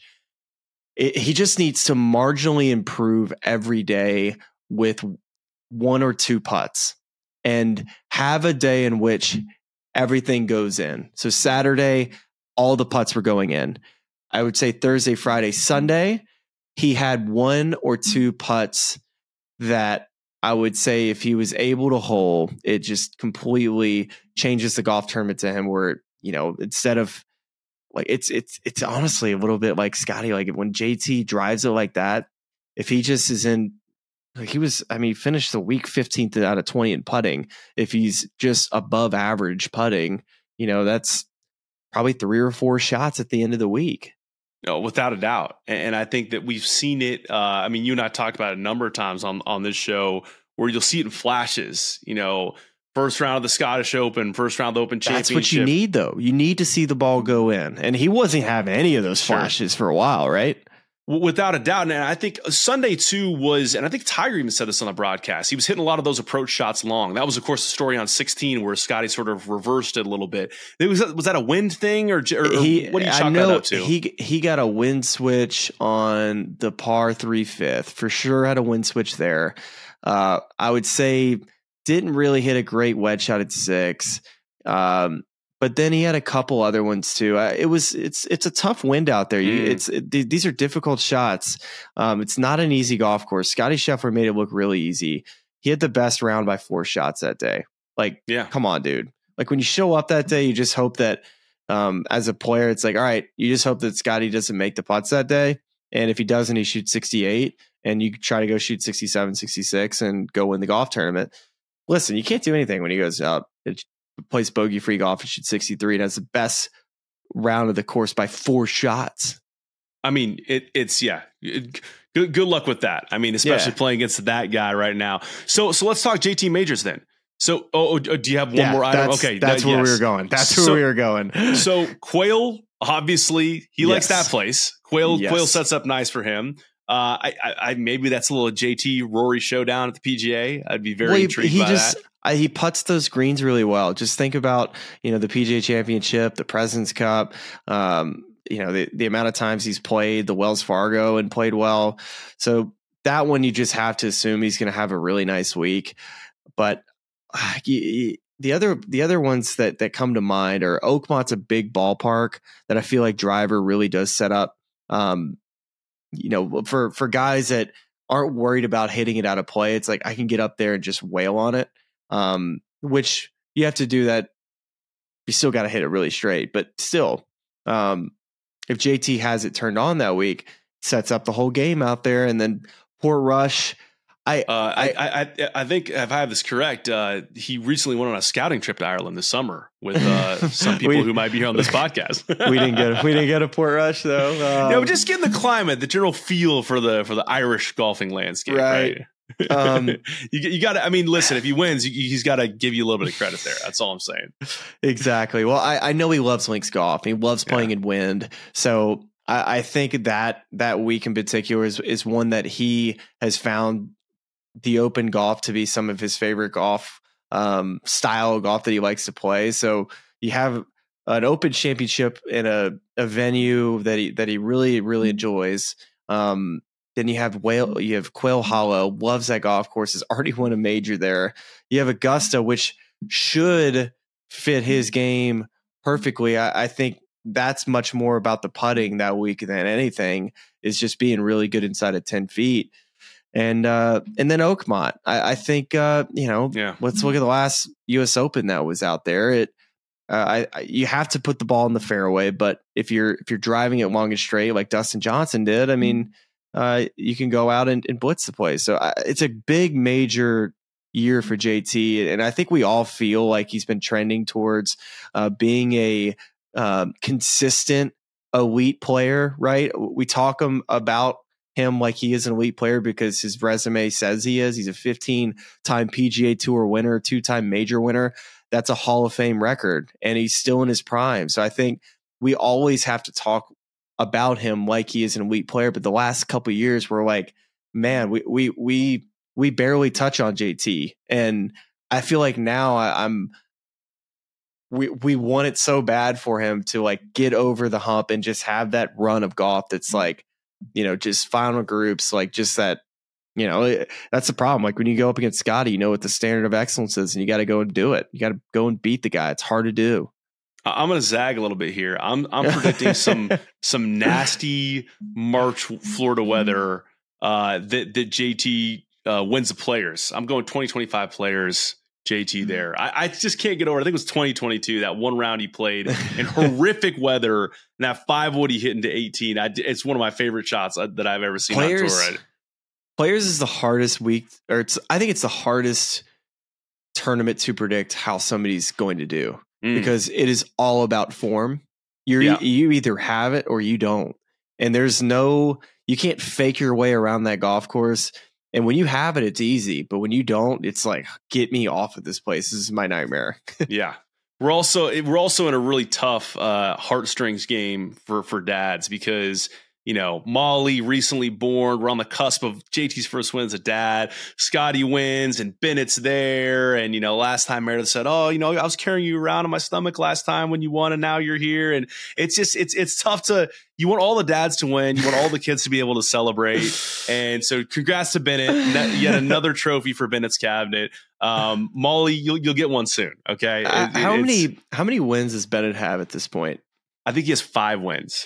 D: he just needs to marginally improve every day with 1 or 2 putts? and have a day in which everything goes in. So Saturday, all the putts were going in. I would say Thursday, Friday, Sunday, he had 1 or 2 putts that I would say if he was able to hole, it just completely changes the golf tournament to him where, instead of like, it's honestly a little bit like Scotty, like when JT drives it like that, if he just is in, like he finished the week 15th out of 20 in putting. If he's just above average putting, that's probably 3 or 4 shots at the end of the week.
E: No, without a doubt. And I think that we've seen it. You and I talked about it a number of times on this show where you'll see it in flashes, first round of the Scottish Open, first round of the Open Championship.
D: That's what you need, though. You need to see the ball go in. And he wasn't having any of those flashes for a while, right?
E: Without a doubt. And I think Sunday too was, and I think Tiger even said this on the broadcast, he was hitting a lot of those approach shots long. That was, of course, the story on 16 where Scotty sort of reversed it a little bit. Was that a wind thing or what do you chalk that up to?
D: He got a wind switch on the par 3/5. For sure had a wind switch there. I would say didn't really hit a great wedge shot at 6. But then he had a couple other ones too. It's a tough wind out there. These are difficult shots. It's not an easy golf course. Scotty Scheffler made it look really easy. He had the best round by 4 shots that day. Like, come on, dude. Like when you show up that day, you just hope that as a player, it's like, all right, you just hope that Scotty doesn't make the putts that day. And if he doesn't, he shoots 68 and you try to go shoot 67, 66 and go win the golf tournament. Listen, you can't do anything when he goes out. Plays bogey-free golf and shoots 63 and has the best round of the course by 4 shots.
E: I mean, it's good luck with that. I mean, especially playing against that guy right now. So let's talk JT Majors then. So, do you have one more item? Okay,
D: that's where we were going. That's where we were going.
E: So Quail, obviously, he likes that place. Quail sets up nice for him. I maybe that's a little JT Rory showdown at the PGA. I'd be very intrigued by that.
D: He putts those greens really well. Just think about, the PGA Championship, the President's Cup, the amount of times he's played the Wells Fargo and played well. So that one, you just have to assume he's going to have a really nice week. But the other ones that come to mind are Oakmont's a big ballpark that I feel like driver really does set up, for guys that aren't worried about hitting it out of play. It's like I can get up there and just wail on it. Which you have to do that. You still got to hit it really straight, but still, if JT has it turned on that week, sets up the whole game out there. And then Portrush,
E: I think if I have this correct, he recently went on a scouting trip to Ireland this summer with some people who might be here on this podcast.
D: we didn't get a Portrush though.
E: No, just getting the climate, the general feel for the Irish golfing landscape, right? You got to, listen, if he wins, he's got to give you a little bit of credit there. That's all I'm saying.
D: Exactly. Well, I know he loves links golf. He loves playing in wind. So I think that week in particular is one that he has found the open golf to be some of his favorite golf style of golf that he likes to play. So you have an Open Championship in a venue that he really, really enjoys. Then you have Quail Hollow, loves that golf course, has already won a major there. You have Augusta, which should fit his game perfectly. I think that's much more about the putting that week than anything, is just being really good inside of 10 feet. And then Oakmont, I think, let's look at the last US Open that was out there. You have to put the ball in the fairway, but if you're driving it long and straight like Dustin Johnson did, you can go out and blitz the place. So it's a big major year for JT. And I think we all feel like he's been trending towards being a consistent elite player, right? We talk about him like he is an elite player because his resume says he is. He's a 15-time PGA Tour winner, 2-time major winner. That's a Hall of Fame record, and he's still in his prime. So I think we always have to talk about him like he is an elite player, but the last couple of years we're like, man, we barely touch on JT, and I feel like now we want it so bad for him to like get over the hump and just have that run of golf that's like, just final groups, like just that That's the problem. Like when you go up against Scotty, you know what the standard of excellence is, and you got to go and do it. You got to go and beat the guy. It's hard to do.
E: I'm going to zag a little bit here. I'm predicting some nasty March Florida weather that JT wins the Players. I'm going 2025 Players. JT there. I just can't get over it. I think it was 2022, that one round he played in horrific weather, and that 5-wood he hit into 18. It's one of my favorite shots that I've ever seen on tour.
D: Players is the hardest week, I think it's the hardest tournament to predict how somebody's going to do because it is all about form. You either have it or you don't. And you can't fake your way around that golf course. And when you have it, it's easy. But when you don't, it's like, get me off of this place. This is my nightmare.
E: Yeah. We're also in a really tough heartstrings game for dads because, Molly recently born. We're on the cusp of JT's first win as a dad. Scotty wins and Bennett's there. And, last time Meredith said, I was carrying you around on my stomach last time when you won and now you're here. And it's just, it's tough you want all the dads to win. You want all the kids to be able to celebrate. And so congrats to Bennett. Yet another trophy for Bennett's cabinet. Molly, you'll get one soon. Okay.
D: How many wins does Bennett have at this point?
E: I think he has 5 wins.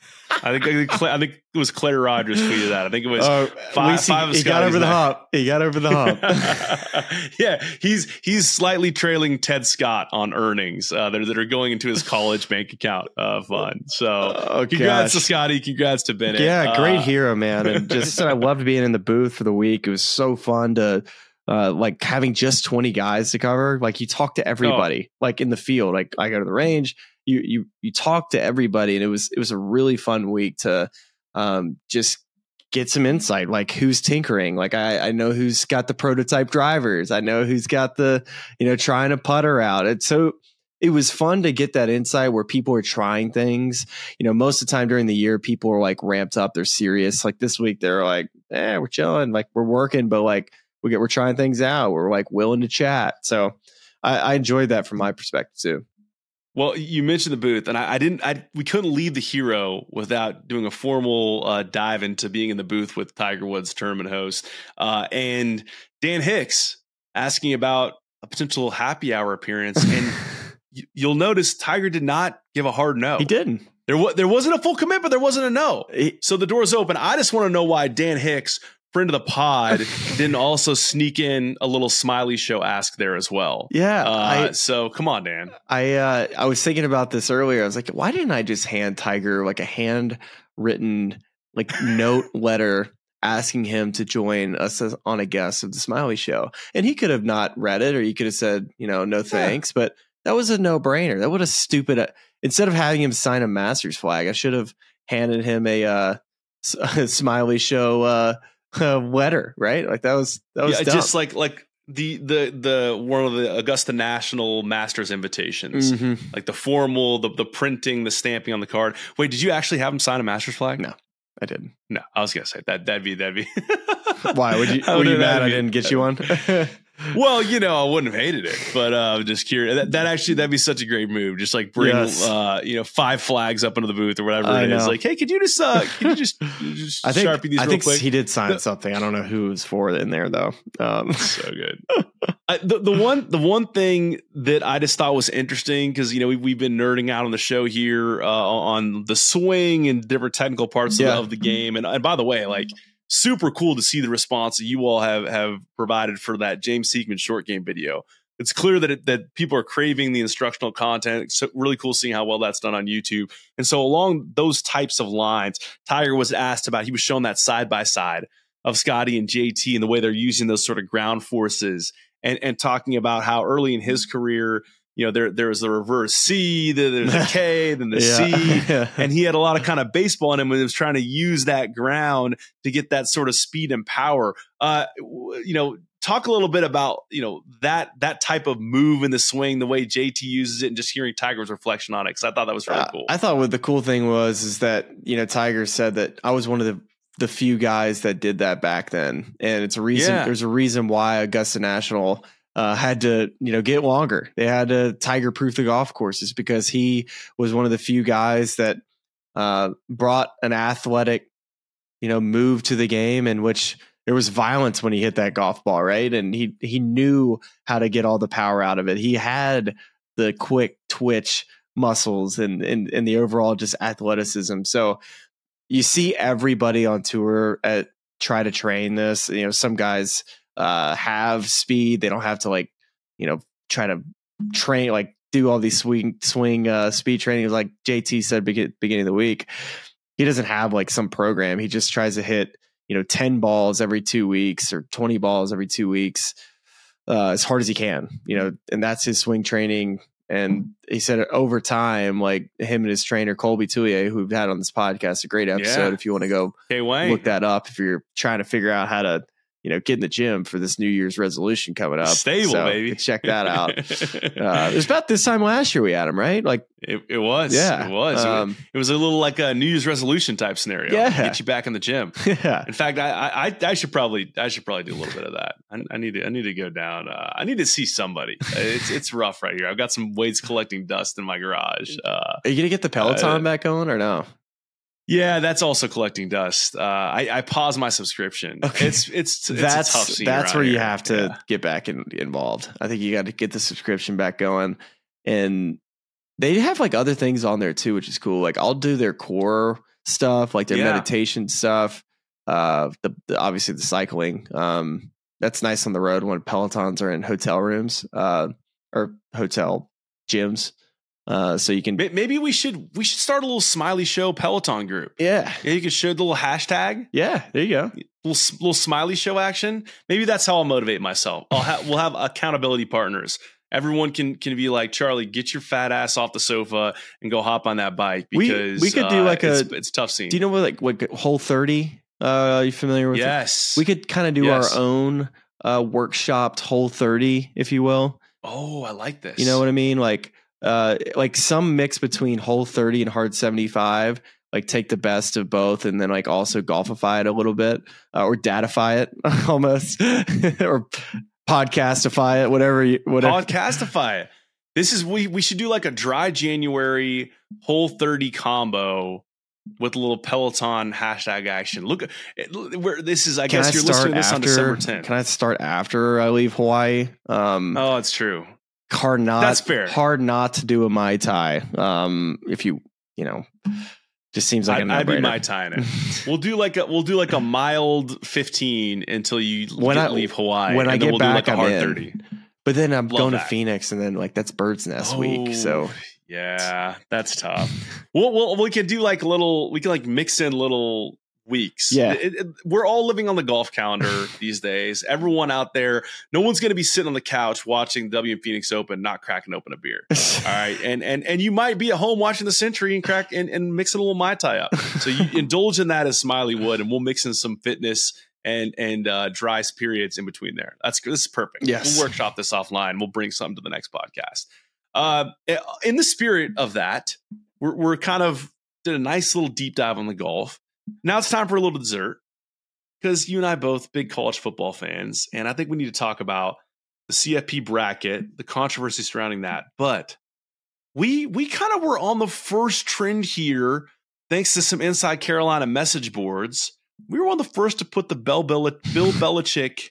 E: I think it was Claire Rogers tweeted that. I think it was 5 of
D: he got over the hump. He got over the hump.
E: Yeah, he's slightly trailing Ted Scott on earnings that are going into his college bank account fund. So congrats to Scotty. Congrats to Bennett.
D: Yeah, great hero, man. And just I loved being in the booth for the week. It was so fun to like having just 20 guys to cover. Like you talk to everybody like in the field. Like I go to the range. You talk to everybody, and it was a really fun week to just get some insight, like who's tinkering. Like I know who's got the prototype drivers. I know who's got the trying a putter out. And so it was fun to get that insight where people are trying things. Most of the time during the year, people are like ramped up. They're serious. Like this week, they're like, we're chilling, like we're working, but like we're trying things out. We're like willing to chat. So I enjoyed that from my perspective too.
E: Well, you mentioned the booth, and we couldn't leave the hero without doing a formal dive into being in the booth with Tiger Woods tournament host and Dan Hicks asking about a potential happy hour appearance. And you'll notice Tiger did not give a hard no.
D: He didn't.
E: There wasn't a full commit, but there wasn't a no. So the door's open. I just want to know why Dan Hicks, friend of the pod, didn't also sneak in a little Smiley Show ask there as well.
D: Yeah.
E: So come on, Dan.
D: I was thinking about this earlier. I was like, why didn't I just hand Tiger like a handwritten like note letter asking him to join us on a guest of the Smiley Show? And he could have not read it, or he could have said, no thanks. But that was a no brainer. That would have stupid. Instead of having him sign a Masters flag, I should have handed him a Smiley Show letter, right? Like that was dumb.
E: Just like the one of the Augusta National Masters invitations, like the formal, the printing, the stamping on the card. Wait, did you actually have him sign a Masters flag?
D: No, I didn't.
E: No, I was gonna say that'd be.
D: Why were you mad I didn't get you one?
E: Well, I wouldn't have hated it, but I'm just curious. That'd be such a great move. Just like bring 5 flags up into the booth or whatever it is. Like, hey, could you just Sharpie these real quick?
D: I think he did sign something. I don't know who it was for in there though.
E: So good. The one thing that I just thought was interesting, because we've been nerding out on the show here on the swing and different technical parts of the game, and by the way, like, super cool to see the response that you all have provided for that James Seekman short game video. It's clear that people are craving the instructional content. It's so really cool seeing how well that's done on YouTube. And so along those types of lines, Tiger was asked about, he was shown that side by side of Scotty and JT and the way they're using those sort of ground forces, and talking about how early in his career, there was the reverse C, there's a K, then the C, and he had a lot of kind of baseball in him when he was trying to use that ground to get that sort of speed and power. Talk a little bit about, that type of move in the swing, the way JT uses it, and just hearing Tiger's reflection on it, because I thought that was really cool.
D: I thought what the cool thing is that, Tiger said that I was one of the few guys that did that back then. And it's a reason, there's a reason why Augusta National had to, get longer. They had to Tiger proof the golf courses, because he was one of the few guys that brought an athletic, move to the game, in which there was violence when he hit that golf ball, right? And he knew how to get all the power out of it. He had the quick twitch muscles and the overall just athleticism. So you see everybody on tour try to train this. You know, some guys have speed. They don't have to like, you know, try to train, like do all these swing speed training. Like JT said beginning of the week, he doesn't have like some program. He just tries to hit, you know, 10 balls every 2 weeks or 20 balls every 2 weeks as hard as he can, you know, and that's his swing training. And he said over time, like him and his trainer, Colby Touye, who we've had on this podcast, a great episode. If you want to go look that up, if you're trying to figure out how to, you know, get in the gym for this New Year's resolution coming up.
E: Stable, baby.
D: Check that out. It was about this time last year we had him, right? Like
E: it was.
D: Yeah.
E: It was. It was a little like a New Year's resolution type scenario.
D: Yeah.
E: Get you back in the gym.
D: Yeah.
E: In fact, I should probably do a little bit of that. I need to go down. I need to see somebody. It's rough right here. I've got some weights collecting dust in my garage.
D: Are you gonna get the Peloton back on or no?
E: Yeah, that's also collecting dust. I paused my subscription.
D: Okay.
E: It's a tough scene.
D: That's where you
E: here.
D: have to get back involved. I think you got to get the subscription back going, and they have like other things on there too, which is cool. Like I'll do their core stuff, like their meditation stuff. Obviously the cycling. That's nice on the road when Pelotons are in hotel rooms or hotel gyms. So you can
E: maybe we should start a little Smiley Show Peloton group.
D: Yeah,
E: you can show the little hashtag.
D: Yeah, there you go.
E: Little Smiley Show action. Maybe that's how I'll motivate myself. We'll have accountability partners. Everyone can be like, Charlie, get your fat ass off the sofa and go hop on that bike, because
D: we could do like
E: it's a tough scene.
D: Do you know what Whole30? Are you familiar with?
E: Yes.
D: We could kind of do our own workshopped Whole30, if you will.
E: Oh, I like this.
D: You know what I mean? Like some mix between Whole30 and Hard 75, like take the best of both and then like also golfify it a little bit or datify it almost or podcastify it, whatever.
E: Podcastify it. This is, we should do like a dry January Whole30 combo with a little Peloton hashtag action. Look where this is. I guess you're listening to this on December 10th.
D: Can I start after I leave Hawaii?
E: Oh, it's true.
D: That's fair. Hard not to do a Mai Tai. If you know, just seems like
E: I'd be Mai Tai in it. We'll do like a mild 15 until you leave Hawaii.
D: When I get back,
E: I'm
D: hard
E: in.
D: 30. But then I'm going to Phoenix, and then like that's Bird's Nest week. So
E: yeah, that's tough. we could do like we can mix in little weeks.
D: Yeah.
E: We're all living on the golf calendar these days. Everyone out there, no one's going to be sitting on the couch watching the WM Phoenix Open, not cracking open a beer. All right. And you might be at home watching the Century and crack and mix a little Mai Tai up. So you indulge in that as Smiley would, and we'll mix in some fitness and dry periods in between there. This is perfect.
D: Yes.
E: We'll workshop this offline. We'll bring something to the next podcast. In the spirit of that, we're kind of did a nice little deep dive on the golf. Now it's time for a little dessert, because you and I both big college football fans, and I think we need to talk about the CFP bracket, the controversy surrounding that. But we kind of were on the first trend here, thanks to some Inside Carolina message boards. We were one of the first to put the Bill Belichick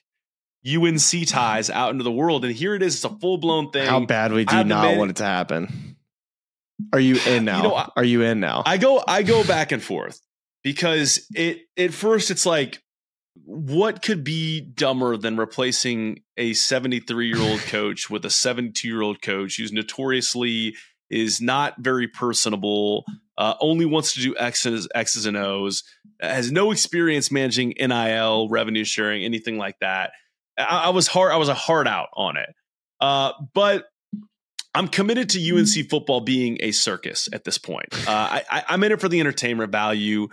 E: UNC ties out into the world, and here it is. It's a full-blown thing.
D: How badly do you not want it to happen? Are you in now? Are you in now?
E: I go back and forth. Because at first it's like, what could be dumber than replacing a 73-year-old coach with a 72-year-old coach who's notoriously is not very personable, only wants to do X's and O's, has no experience managing NIL, revenue sharing, anything like that. I was a hard out on it. But I'm committed to UNC football being a circus at this point. I'm in it for the entertainment value.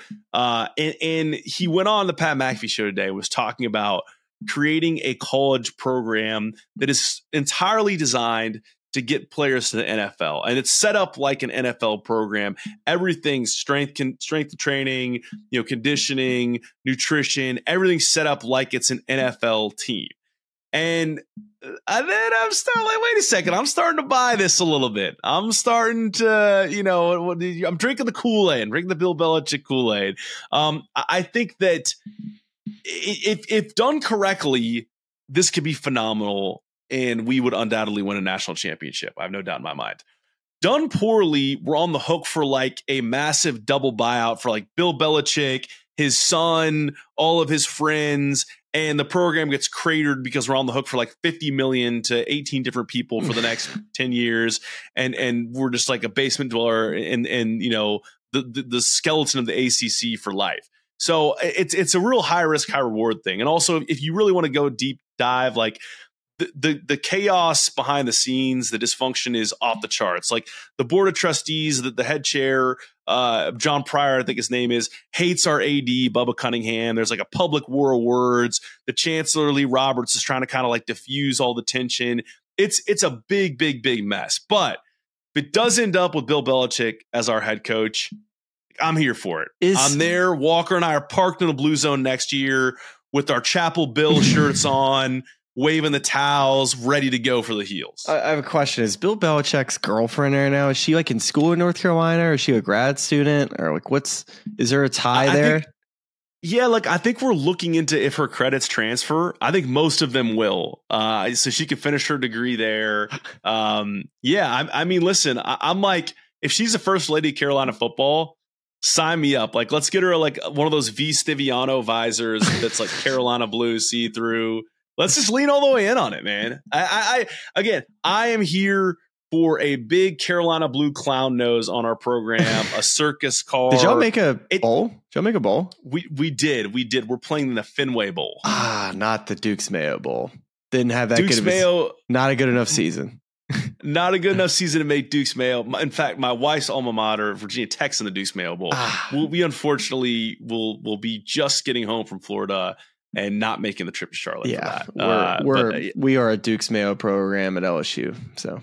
E: And he went on the Pat McAfee show today, was talking about creating a college program that is entirely designed to get players to the NFL. And it's set up like an NFL program. Everything's strength training, conditioning, nutrition, everything's set up like it's an NFL team. And then I'm starting like, wait a second, I'm starting to buy this a little bit. I'm starting to, I'm drinking the Kool-Aid, drinking the Bill Belichick Kool-Aid. I think that if done correctly, this could be phenomenal, and we would undoubtedly win a national championship. I have no doubt in my mind. Done poorly, we're on the hook for like a massive double buyout for like Bill Belichick, his son, all of his friends, and the program gets cratered because we're on the hook for like 50 million to 18 different people for the next 10 years. And we're just like a basement dweller and you know, the skeleton of the ACC for life. So it's a real high risk, high reward thing. And also, if you really want to go deep dive, like the chaos behind the scenes, the dysfunction is off the charts. Like the board of trustees, the head chair, John Pryor, I think his name is, hates our AD, Bubba Cunningham. There's like a public war of words. The chancellor, Lee Roberts, is trying to kind of like diffuse all the tension. It's a big, big, big mess. But if it does end up with Bill Belichick as our head coach, I'm here for it. I'm there. Walker and I are parked in the blue zone next year with our Chapel Bill shirts on, waving the towels, ready to go for the heels.
D: I have a question. Is Bill Belichick's girlfriend right now? Is she like in school in North Carolina? Or is she a grad student? Or like is there a tie there?
E: I think we're looking into if her credits transfer. I think most of them will. So she could finish her degree there. I mean, listen, I'm like, if she's the first lady of Carolina football, sign me up. Like, let's get her like one of those V. Stiviano visors that's like Carolina blue see-through. Let's just lean all the way in on it, man. I am here for a big Carolina blue clown nose on our program, a circus car.
D: Did y'all make a bowl? Did y'all make a bowl?
E: We did. We're playing in the Fenway Bowl.
D: Not the Duke's Mayo Bowl. Didn't have that
E: Duke's
D: good
E: Mayo.
D: Not a good enough season.
E: Not a good enough season to make Duke's Mayo. In fact, my wife's alma mater, Virginia Tech's in the Duke's Mayo Bowl. We unfortunately will be just getting home from Florida and not making the trip to Charlotte.
D: Yeah,
E: for that.
D: We are a Duke's Mayo program at LSU. So,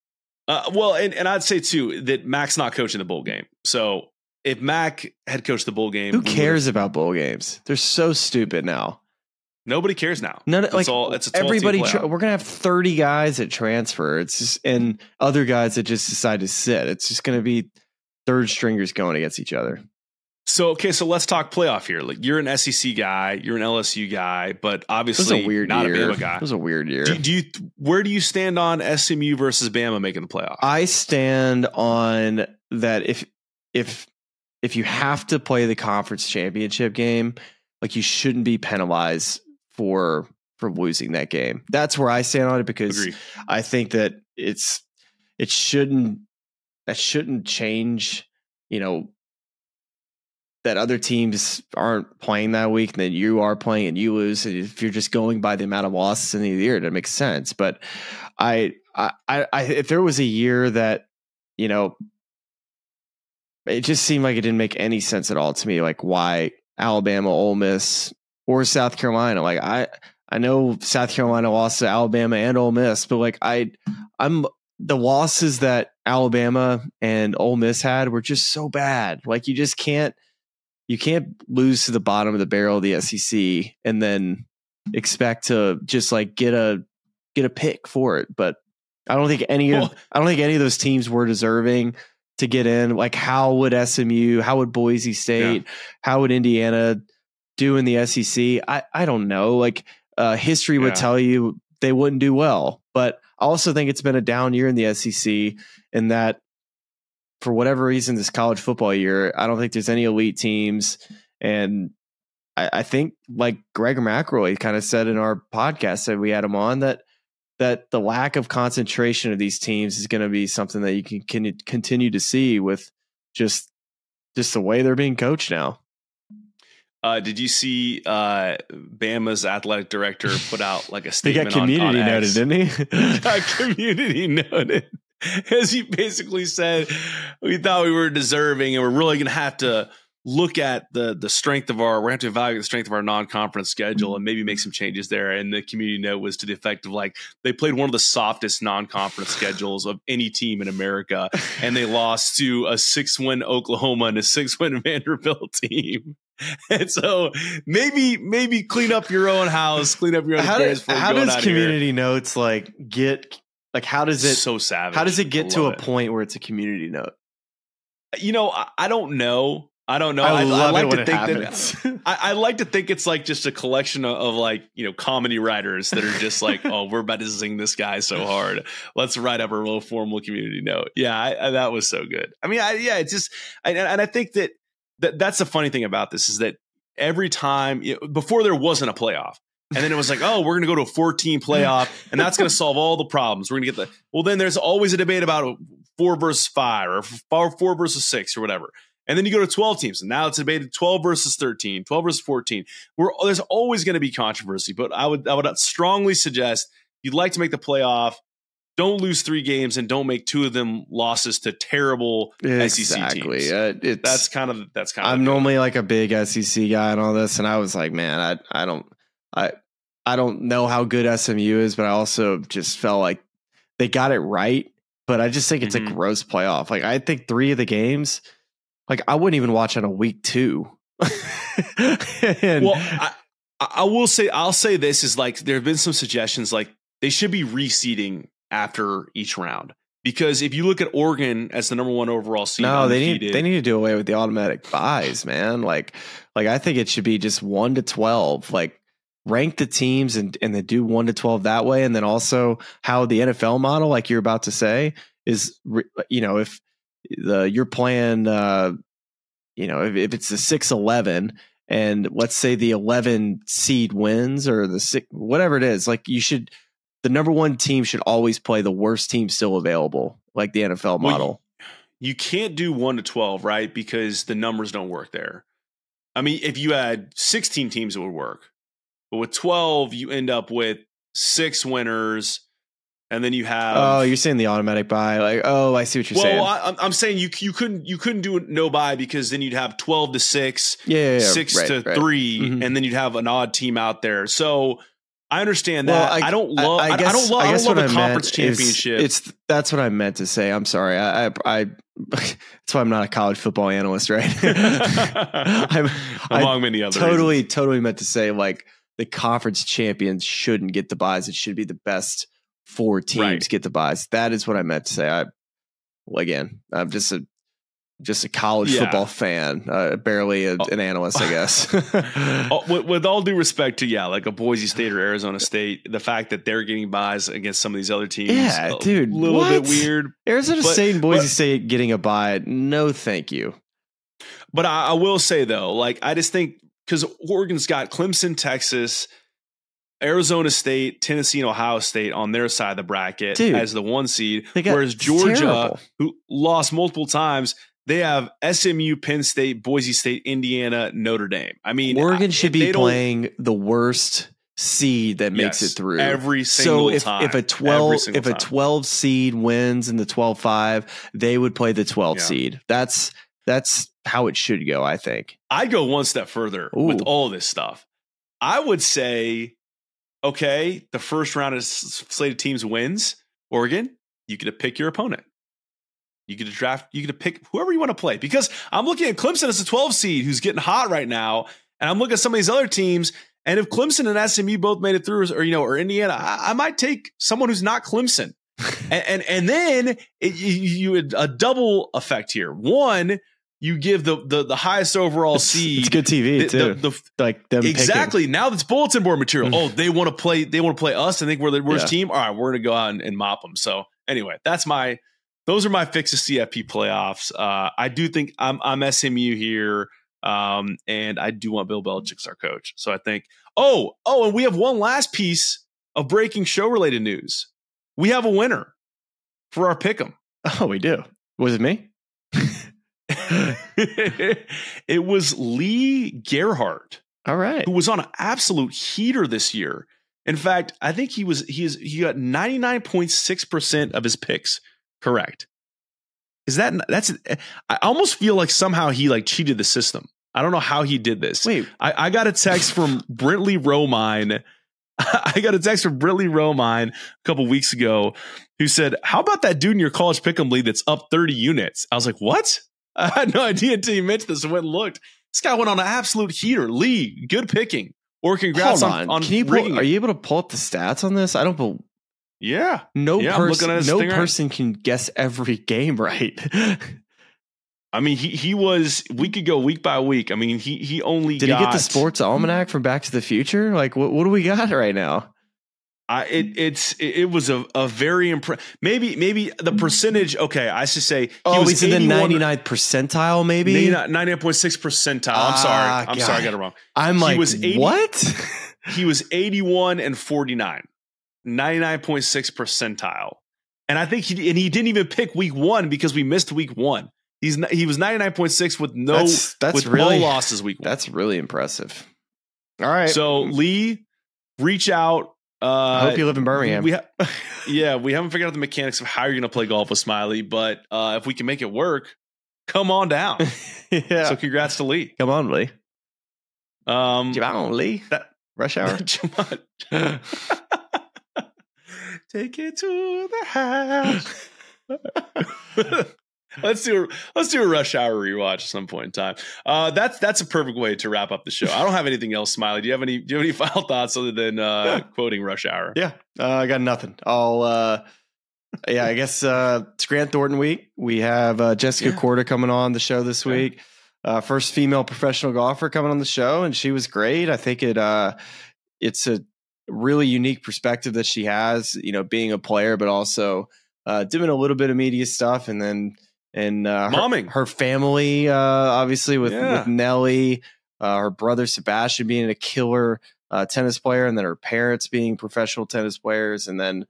E: and I'd say too that Mac's not coaching the bowl game. So if Mac had coached the bowl game,
D: who cares about bowl games? They're so stupid now.
E: Nobody cares now.
D: It's everybody. We're gonna have 30 guys that transfer. It's just and other guys that just decide to sit. It's just gonna be third stringers going against each other.
E: So let's talk playoff here. Like, you're an SEC guy, you're an LSU guy, but obviously
D: a weird
E: not
D: year.
E: a Bama guy.
D: It was a weird year.
E: Where do you stand on SMU versus Bama making the playoff?
D: I stand on that. If you have to play the conference championship game, like, you shouldn't be penalized for losing that game. That's where I stand on it, because
E: Agreed.
D: I think that that shouldn't change, you know, that other teams aren't playing that week and then you are playing and you lose. If you're just going by the amount of losses in the year, that makes sense. But I if there was a year that, you know, it just seemed like it didn't make any sense at all to me, like why Alabama, Ole Miss, or South Carolina. Like, I know South Carolina lost to Alabama and Ole Miss, but like I'm the losses that Alabama and Ole Miss had were just so bad. Like, you can't lose to the bottom of the barrel of the SEC and then expect to just like get a pick for it. But I don't think any of those teams were deserving to get in. Like, how would SMU, how would Boise State, how would Indiana do in the SEC? I don't know. Like, history would tell you they wouldn't do well. But I also think it's been a down year in the SEC, in that for whatever reason, this college football year, I don't think there's any elite teams. And I think, like Greg McElroy kind of said in our podcast that we had him on, that the lack of concentration of these teams is going to be something that you can continue to see with just the way they're being coached now.
E: Did you see Bama's athletic director put out like a statement?
D: He got community
E: on
D: noted, didn't he?
E: Got community noted. As he basically said, we thought we were deserving, and we're really going to have to look at the strength of we're going to have to evaluate the strength of our non-conference schedule and maybe make some changes there. And the community note was to the effect of, like, they played one of the softest non-conference schedules of any team in America, and they lost to a 6-win Oklahoma and a 6-win Vanderbilt team. And so maybe clean up your own house, clean up your own affairs.
D: How does community notes get? Like, how does it
E: so savage?
D: How does it get to a point where it's a community note?
E: You know, I don't know. I don't know.
D: I love
E: like
D: it when
E: to
D: it
E: think
D: happens.
E: that I like to think it's like just a collection of like, comedy writers that are just like, oh, we're about to zing this guy so hard. Let's write up a real formal community note. Yeah, that was so good. I mean, it's just, and I think that's the funny thing about this is that every time before there wasn't a playoff. And then it was like, oh, we're going to go to a 14 playoff and that's going to solve all the problems. We're going to get then there's always a debate about 4 versus 5 or 4 versus 6 or whatever. And then you go to 12 teams, and now it's debated 12 versus 13, 12 versus 14. There's always going to be controversy, but I would strongly suggest you'd like to make the playoff. Don't lose 3 games, and don't make 2 of them losses to terrible SEC teams. That's kind of.
D: I'm normally like a big SEC guy and all this, and I was like, man, I don't know how good SMU is, but I also just felt like they got it right. But I just think it's a gross playoff. Like I think 3 of the games. Like I wouldn't even watch on a week 2.
E: I'll say this is like there have been some suggestions like they should be reseeding after each round because if you look at Oregon as the number 1 overall seed,
D: they need to do away with the automatic buys, man. Like I think it should be just 1 to 12. Like rank the teams and then do 1 to 12 that way, and then also how the NFL model, like you're about to say, is if you're playing, if it's the 6-11 and let's say the 11 seed wins or the 6, whatever it is, like the number 1 team should always play the worst team still available, like the NFL model.
E: You can't do 1 to 12, right? Because the numbers don't work there. I mean, if you had 16 teams, it would work. But with 12, you end up with 6 winners. And then you have.
D: Oh, you're saying the automatic buy? Like, oh, I see what you're saying.
E: Well, I'm saying you couldn't do no buy because then you'd have 12 to 6, 6 to 3, and then you'd have an odd team out there. So I understand that. Well, I don't love the conference championship.
D: That's what I meant to say. I'm sorry. I that's why I'm not a college football analyst, right?
E: Among many others.
D: Totally meant to say like the conference champions shouldn't get the buys. It should be the best 4 teams get the buys. That is what I meant to say. I'm just a college football fan, barely an analyst, I guess.
E: With all due respect to like a Boise State or Arizona State, the fact that they're getting buys against some of these other teams, a little bit weird.
D: Arizona State and Boise State getting a buy, no, thank you.
E: But I will say though, like I just think because Oregon's got Clemson, Texas, Arizona State, Tennessee, and Ohio State on their side of the bracket as the 1 seed, whereas Georgia, who lost multiple times, they have SMU, Penn State, Boise State, Indiana, Notre Dame. I mean,
D: Oregon should be playing the worst seed that makes it through
E: every single time.
D: If a 12 seed wins in the 12-5, they would play the 12 seed. That's how it should go, I think.
E: I'd go one step further with all this stuff. I would say, okay, the first round of slated teams wins. Oregon, you get to pick your opponent. You get to draft, you get to pick whoever you want to play. Because I'm looking at Clemson as a 12 seed who's getting hot right now. And I'm looking at some of these other teams. And if Clemson and SMU both made it through, or Indiana, I might take someone who's not Clemson. and then you a double effect here. One, you give the highest overall seed.
D: It's good TV too. Like them
E: exactly.
D: Picking.
E: Now that's bulletin board material. Oh, they want to play. They want to play us. I think we're the worst team. All right, we're gonna go out and mop them. So anyway, those are my fixes CFP playoffs. I do think I'm SMU here, and I do want Bill Belichick as our coach. So I think. Oh, and we have one last piece of breaking show related news. We have a winner for our pick'em.
D: Oh, we do. Was it me?
E: It was Lee Gerhardt.
D: All right.
E: Who was on an absolute heater this year. In fact, I think he got 99.6% of his picks correct. I almost feel like somehow he like cheated the system. I don't know how he did this.
D: Wait,
E: I got a text from Brentley Romine. A couple weeks ago who said, how about that dude in your college pick'em league that's up 30 units? I was like, what? I had no idea until you mentioned this and went and looked. This guy went on an absolute heater. Lee, good picking. Or congrats on
D: Are you able to pull up the stats on this? I don't believe.
E: Yeah.
D: No person can guess every game right.
E: I mean, we could go week by week. I mean, he only
D: Did he get the sports almanac from Back to the Future? Like, what do we got right now?
E: It was a very maybe the percentage. Okay, I should say
D: he's in the 99th percentile, maybe
E: 99.6 percentile. I'm sorry, I got it wrong.
D: I'm like, what?
E: He was 81 and 49, 99.6 percentile, and I think he didn't even pick week 1 because we missed week 1. He was 99.6 with with really no losses week 1.
D: That's really impressive. All right,
E: so Lee, reach out.
D: I hope you live in Birmingham.
E: We haven't figured out the mechanics of how you're going to play golf with Smiley, but if we can make it work, come on down.
D: Yeah.
E: So congrats to Lee.
D: Come on, Lee. Lee. Rush hour.
E: Take it to the house. Let's do a Rush Hour rewatch at some point in time. That's a perfect way to wrap up the show. I don't have anything else, Smiley. Do you have any final thoughts other than quoting Rush Hour?
D: Yeah, I got nothing. I guess it's Grant Thornton week. We have Jessica Korda coming on the show this week. First female professional golfer coming on the show, and she was great. I think it's a really unique perspective that she has, being a player, but also doing a little bit of media stuff, and then momming her family, obviously with Nelly, her brother Sebastian being a killer tennis player, and then her parents being professional tennis players, and then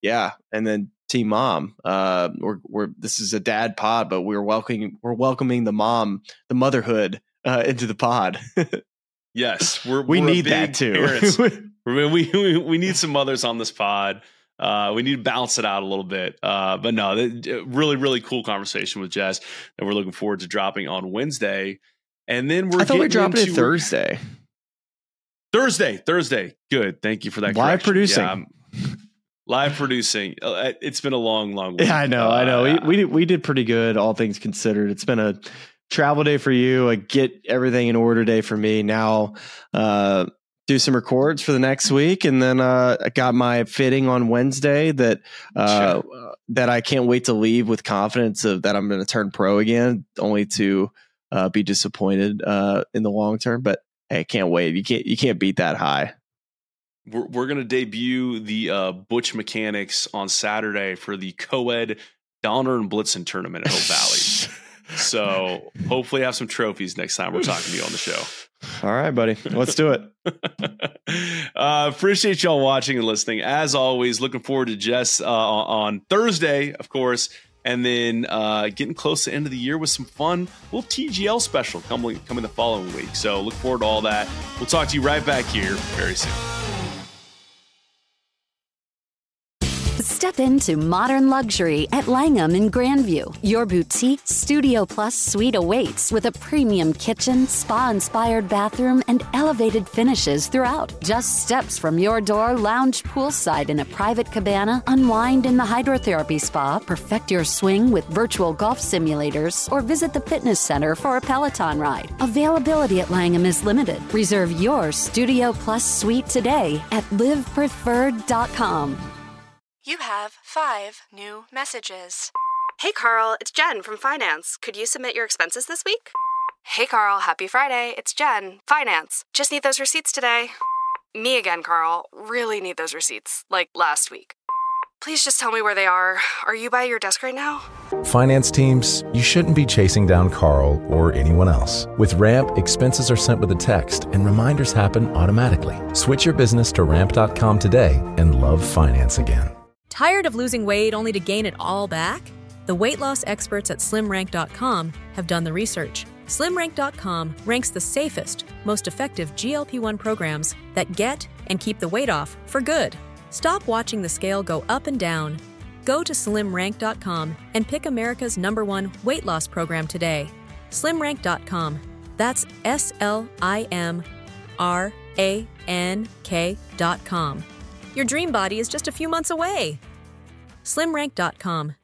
D: Team Mom. This is a dad pod, but we're welcoming the motherhood into the pod.
E: Yes,
D: we need that too.
E: we need some mothers on this pod. We need to balance it out a little bit. But no, really, really cool conversation with Jess that we're looking forward to dropping on Wednesday. And then we're
D: dropping it Thursday.
E: Thursday. Good. Thank you for that.
D: Live producing.
E: Yeah, live producing. It's been a long week.
D: Yeah, I know. We did pretty good, all things considered. It's been a travel day for you, a get everything in order day for me. Now, do some records for the next week, and then I got my fitting on Wednesday that I can't wait to leave with confidence of that I'm going to turn pro again, only to be disappointed in the long term. But hey, I can't wait. You can't beat that high.
E: We're going to debut the Butch Mechanics on Saturday for the co-ed Donner and Blitzen tournament at Hope Valley. So hopefully have some trophies next time we're talking to you on the show.
D: All right, buddy. Let's do it.
E: Appreciate y'all watching and listening. As always, looking forward to Jess on Thursday, of course, and then getting close to the end of the year with some fun little TGL special coming the following week. So look forward to all that. We'll talk to you right back here very soon.
A: Step into modern luxury at Langham in Grandview. Your boutique Studio Plus suite awaits with a premium kitchen, spa-inspired bathroom, and elevated finishes throughout. Just steps from your door, lounge poolside in a private cabana, unwind in the hydrotherapy spa, perfect your swing with virtual golf simulators, or visit the fitness center for a Peloton ride. Availability at Langham is limited. Reserve your Studio Plus suite today at livepreferred.com.
F: You have 5 new messages.
G: Hey, Carl, it's Jen from Finance. Could you submit your expenses this week?
F: Hey, Carl, happy Friday. It's Jen, Finance. Just need those receipts today. Me again, Carl. Really need those receipts, like last week. Please just tell me where they are. Are you by your desk right now?
H: Finance teams, you shouldn't be chasing down Carl or anyone else. With Ramp, expenses are sent with a text and reminders happen automatically. Switch your business to ramp.com today and love finance again.
B: Tired of losing weight only to gain it all back? The weight loss experts at SlimRank.com have done the research. SlimRank.com ranks the safest, most effective GLP-1 programs that get and keep the weight off for good. Stop watching the scale go up and down. Go to SlimRank.com and pick America's #1 weight loss program today. SlimRank.com. That's SlimRank.com. Your dream body is just a few months away. SlimRank.com.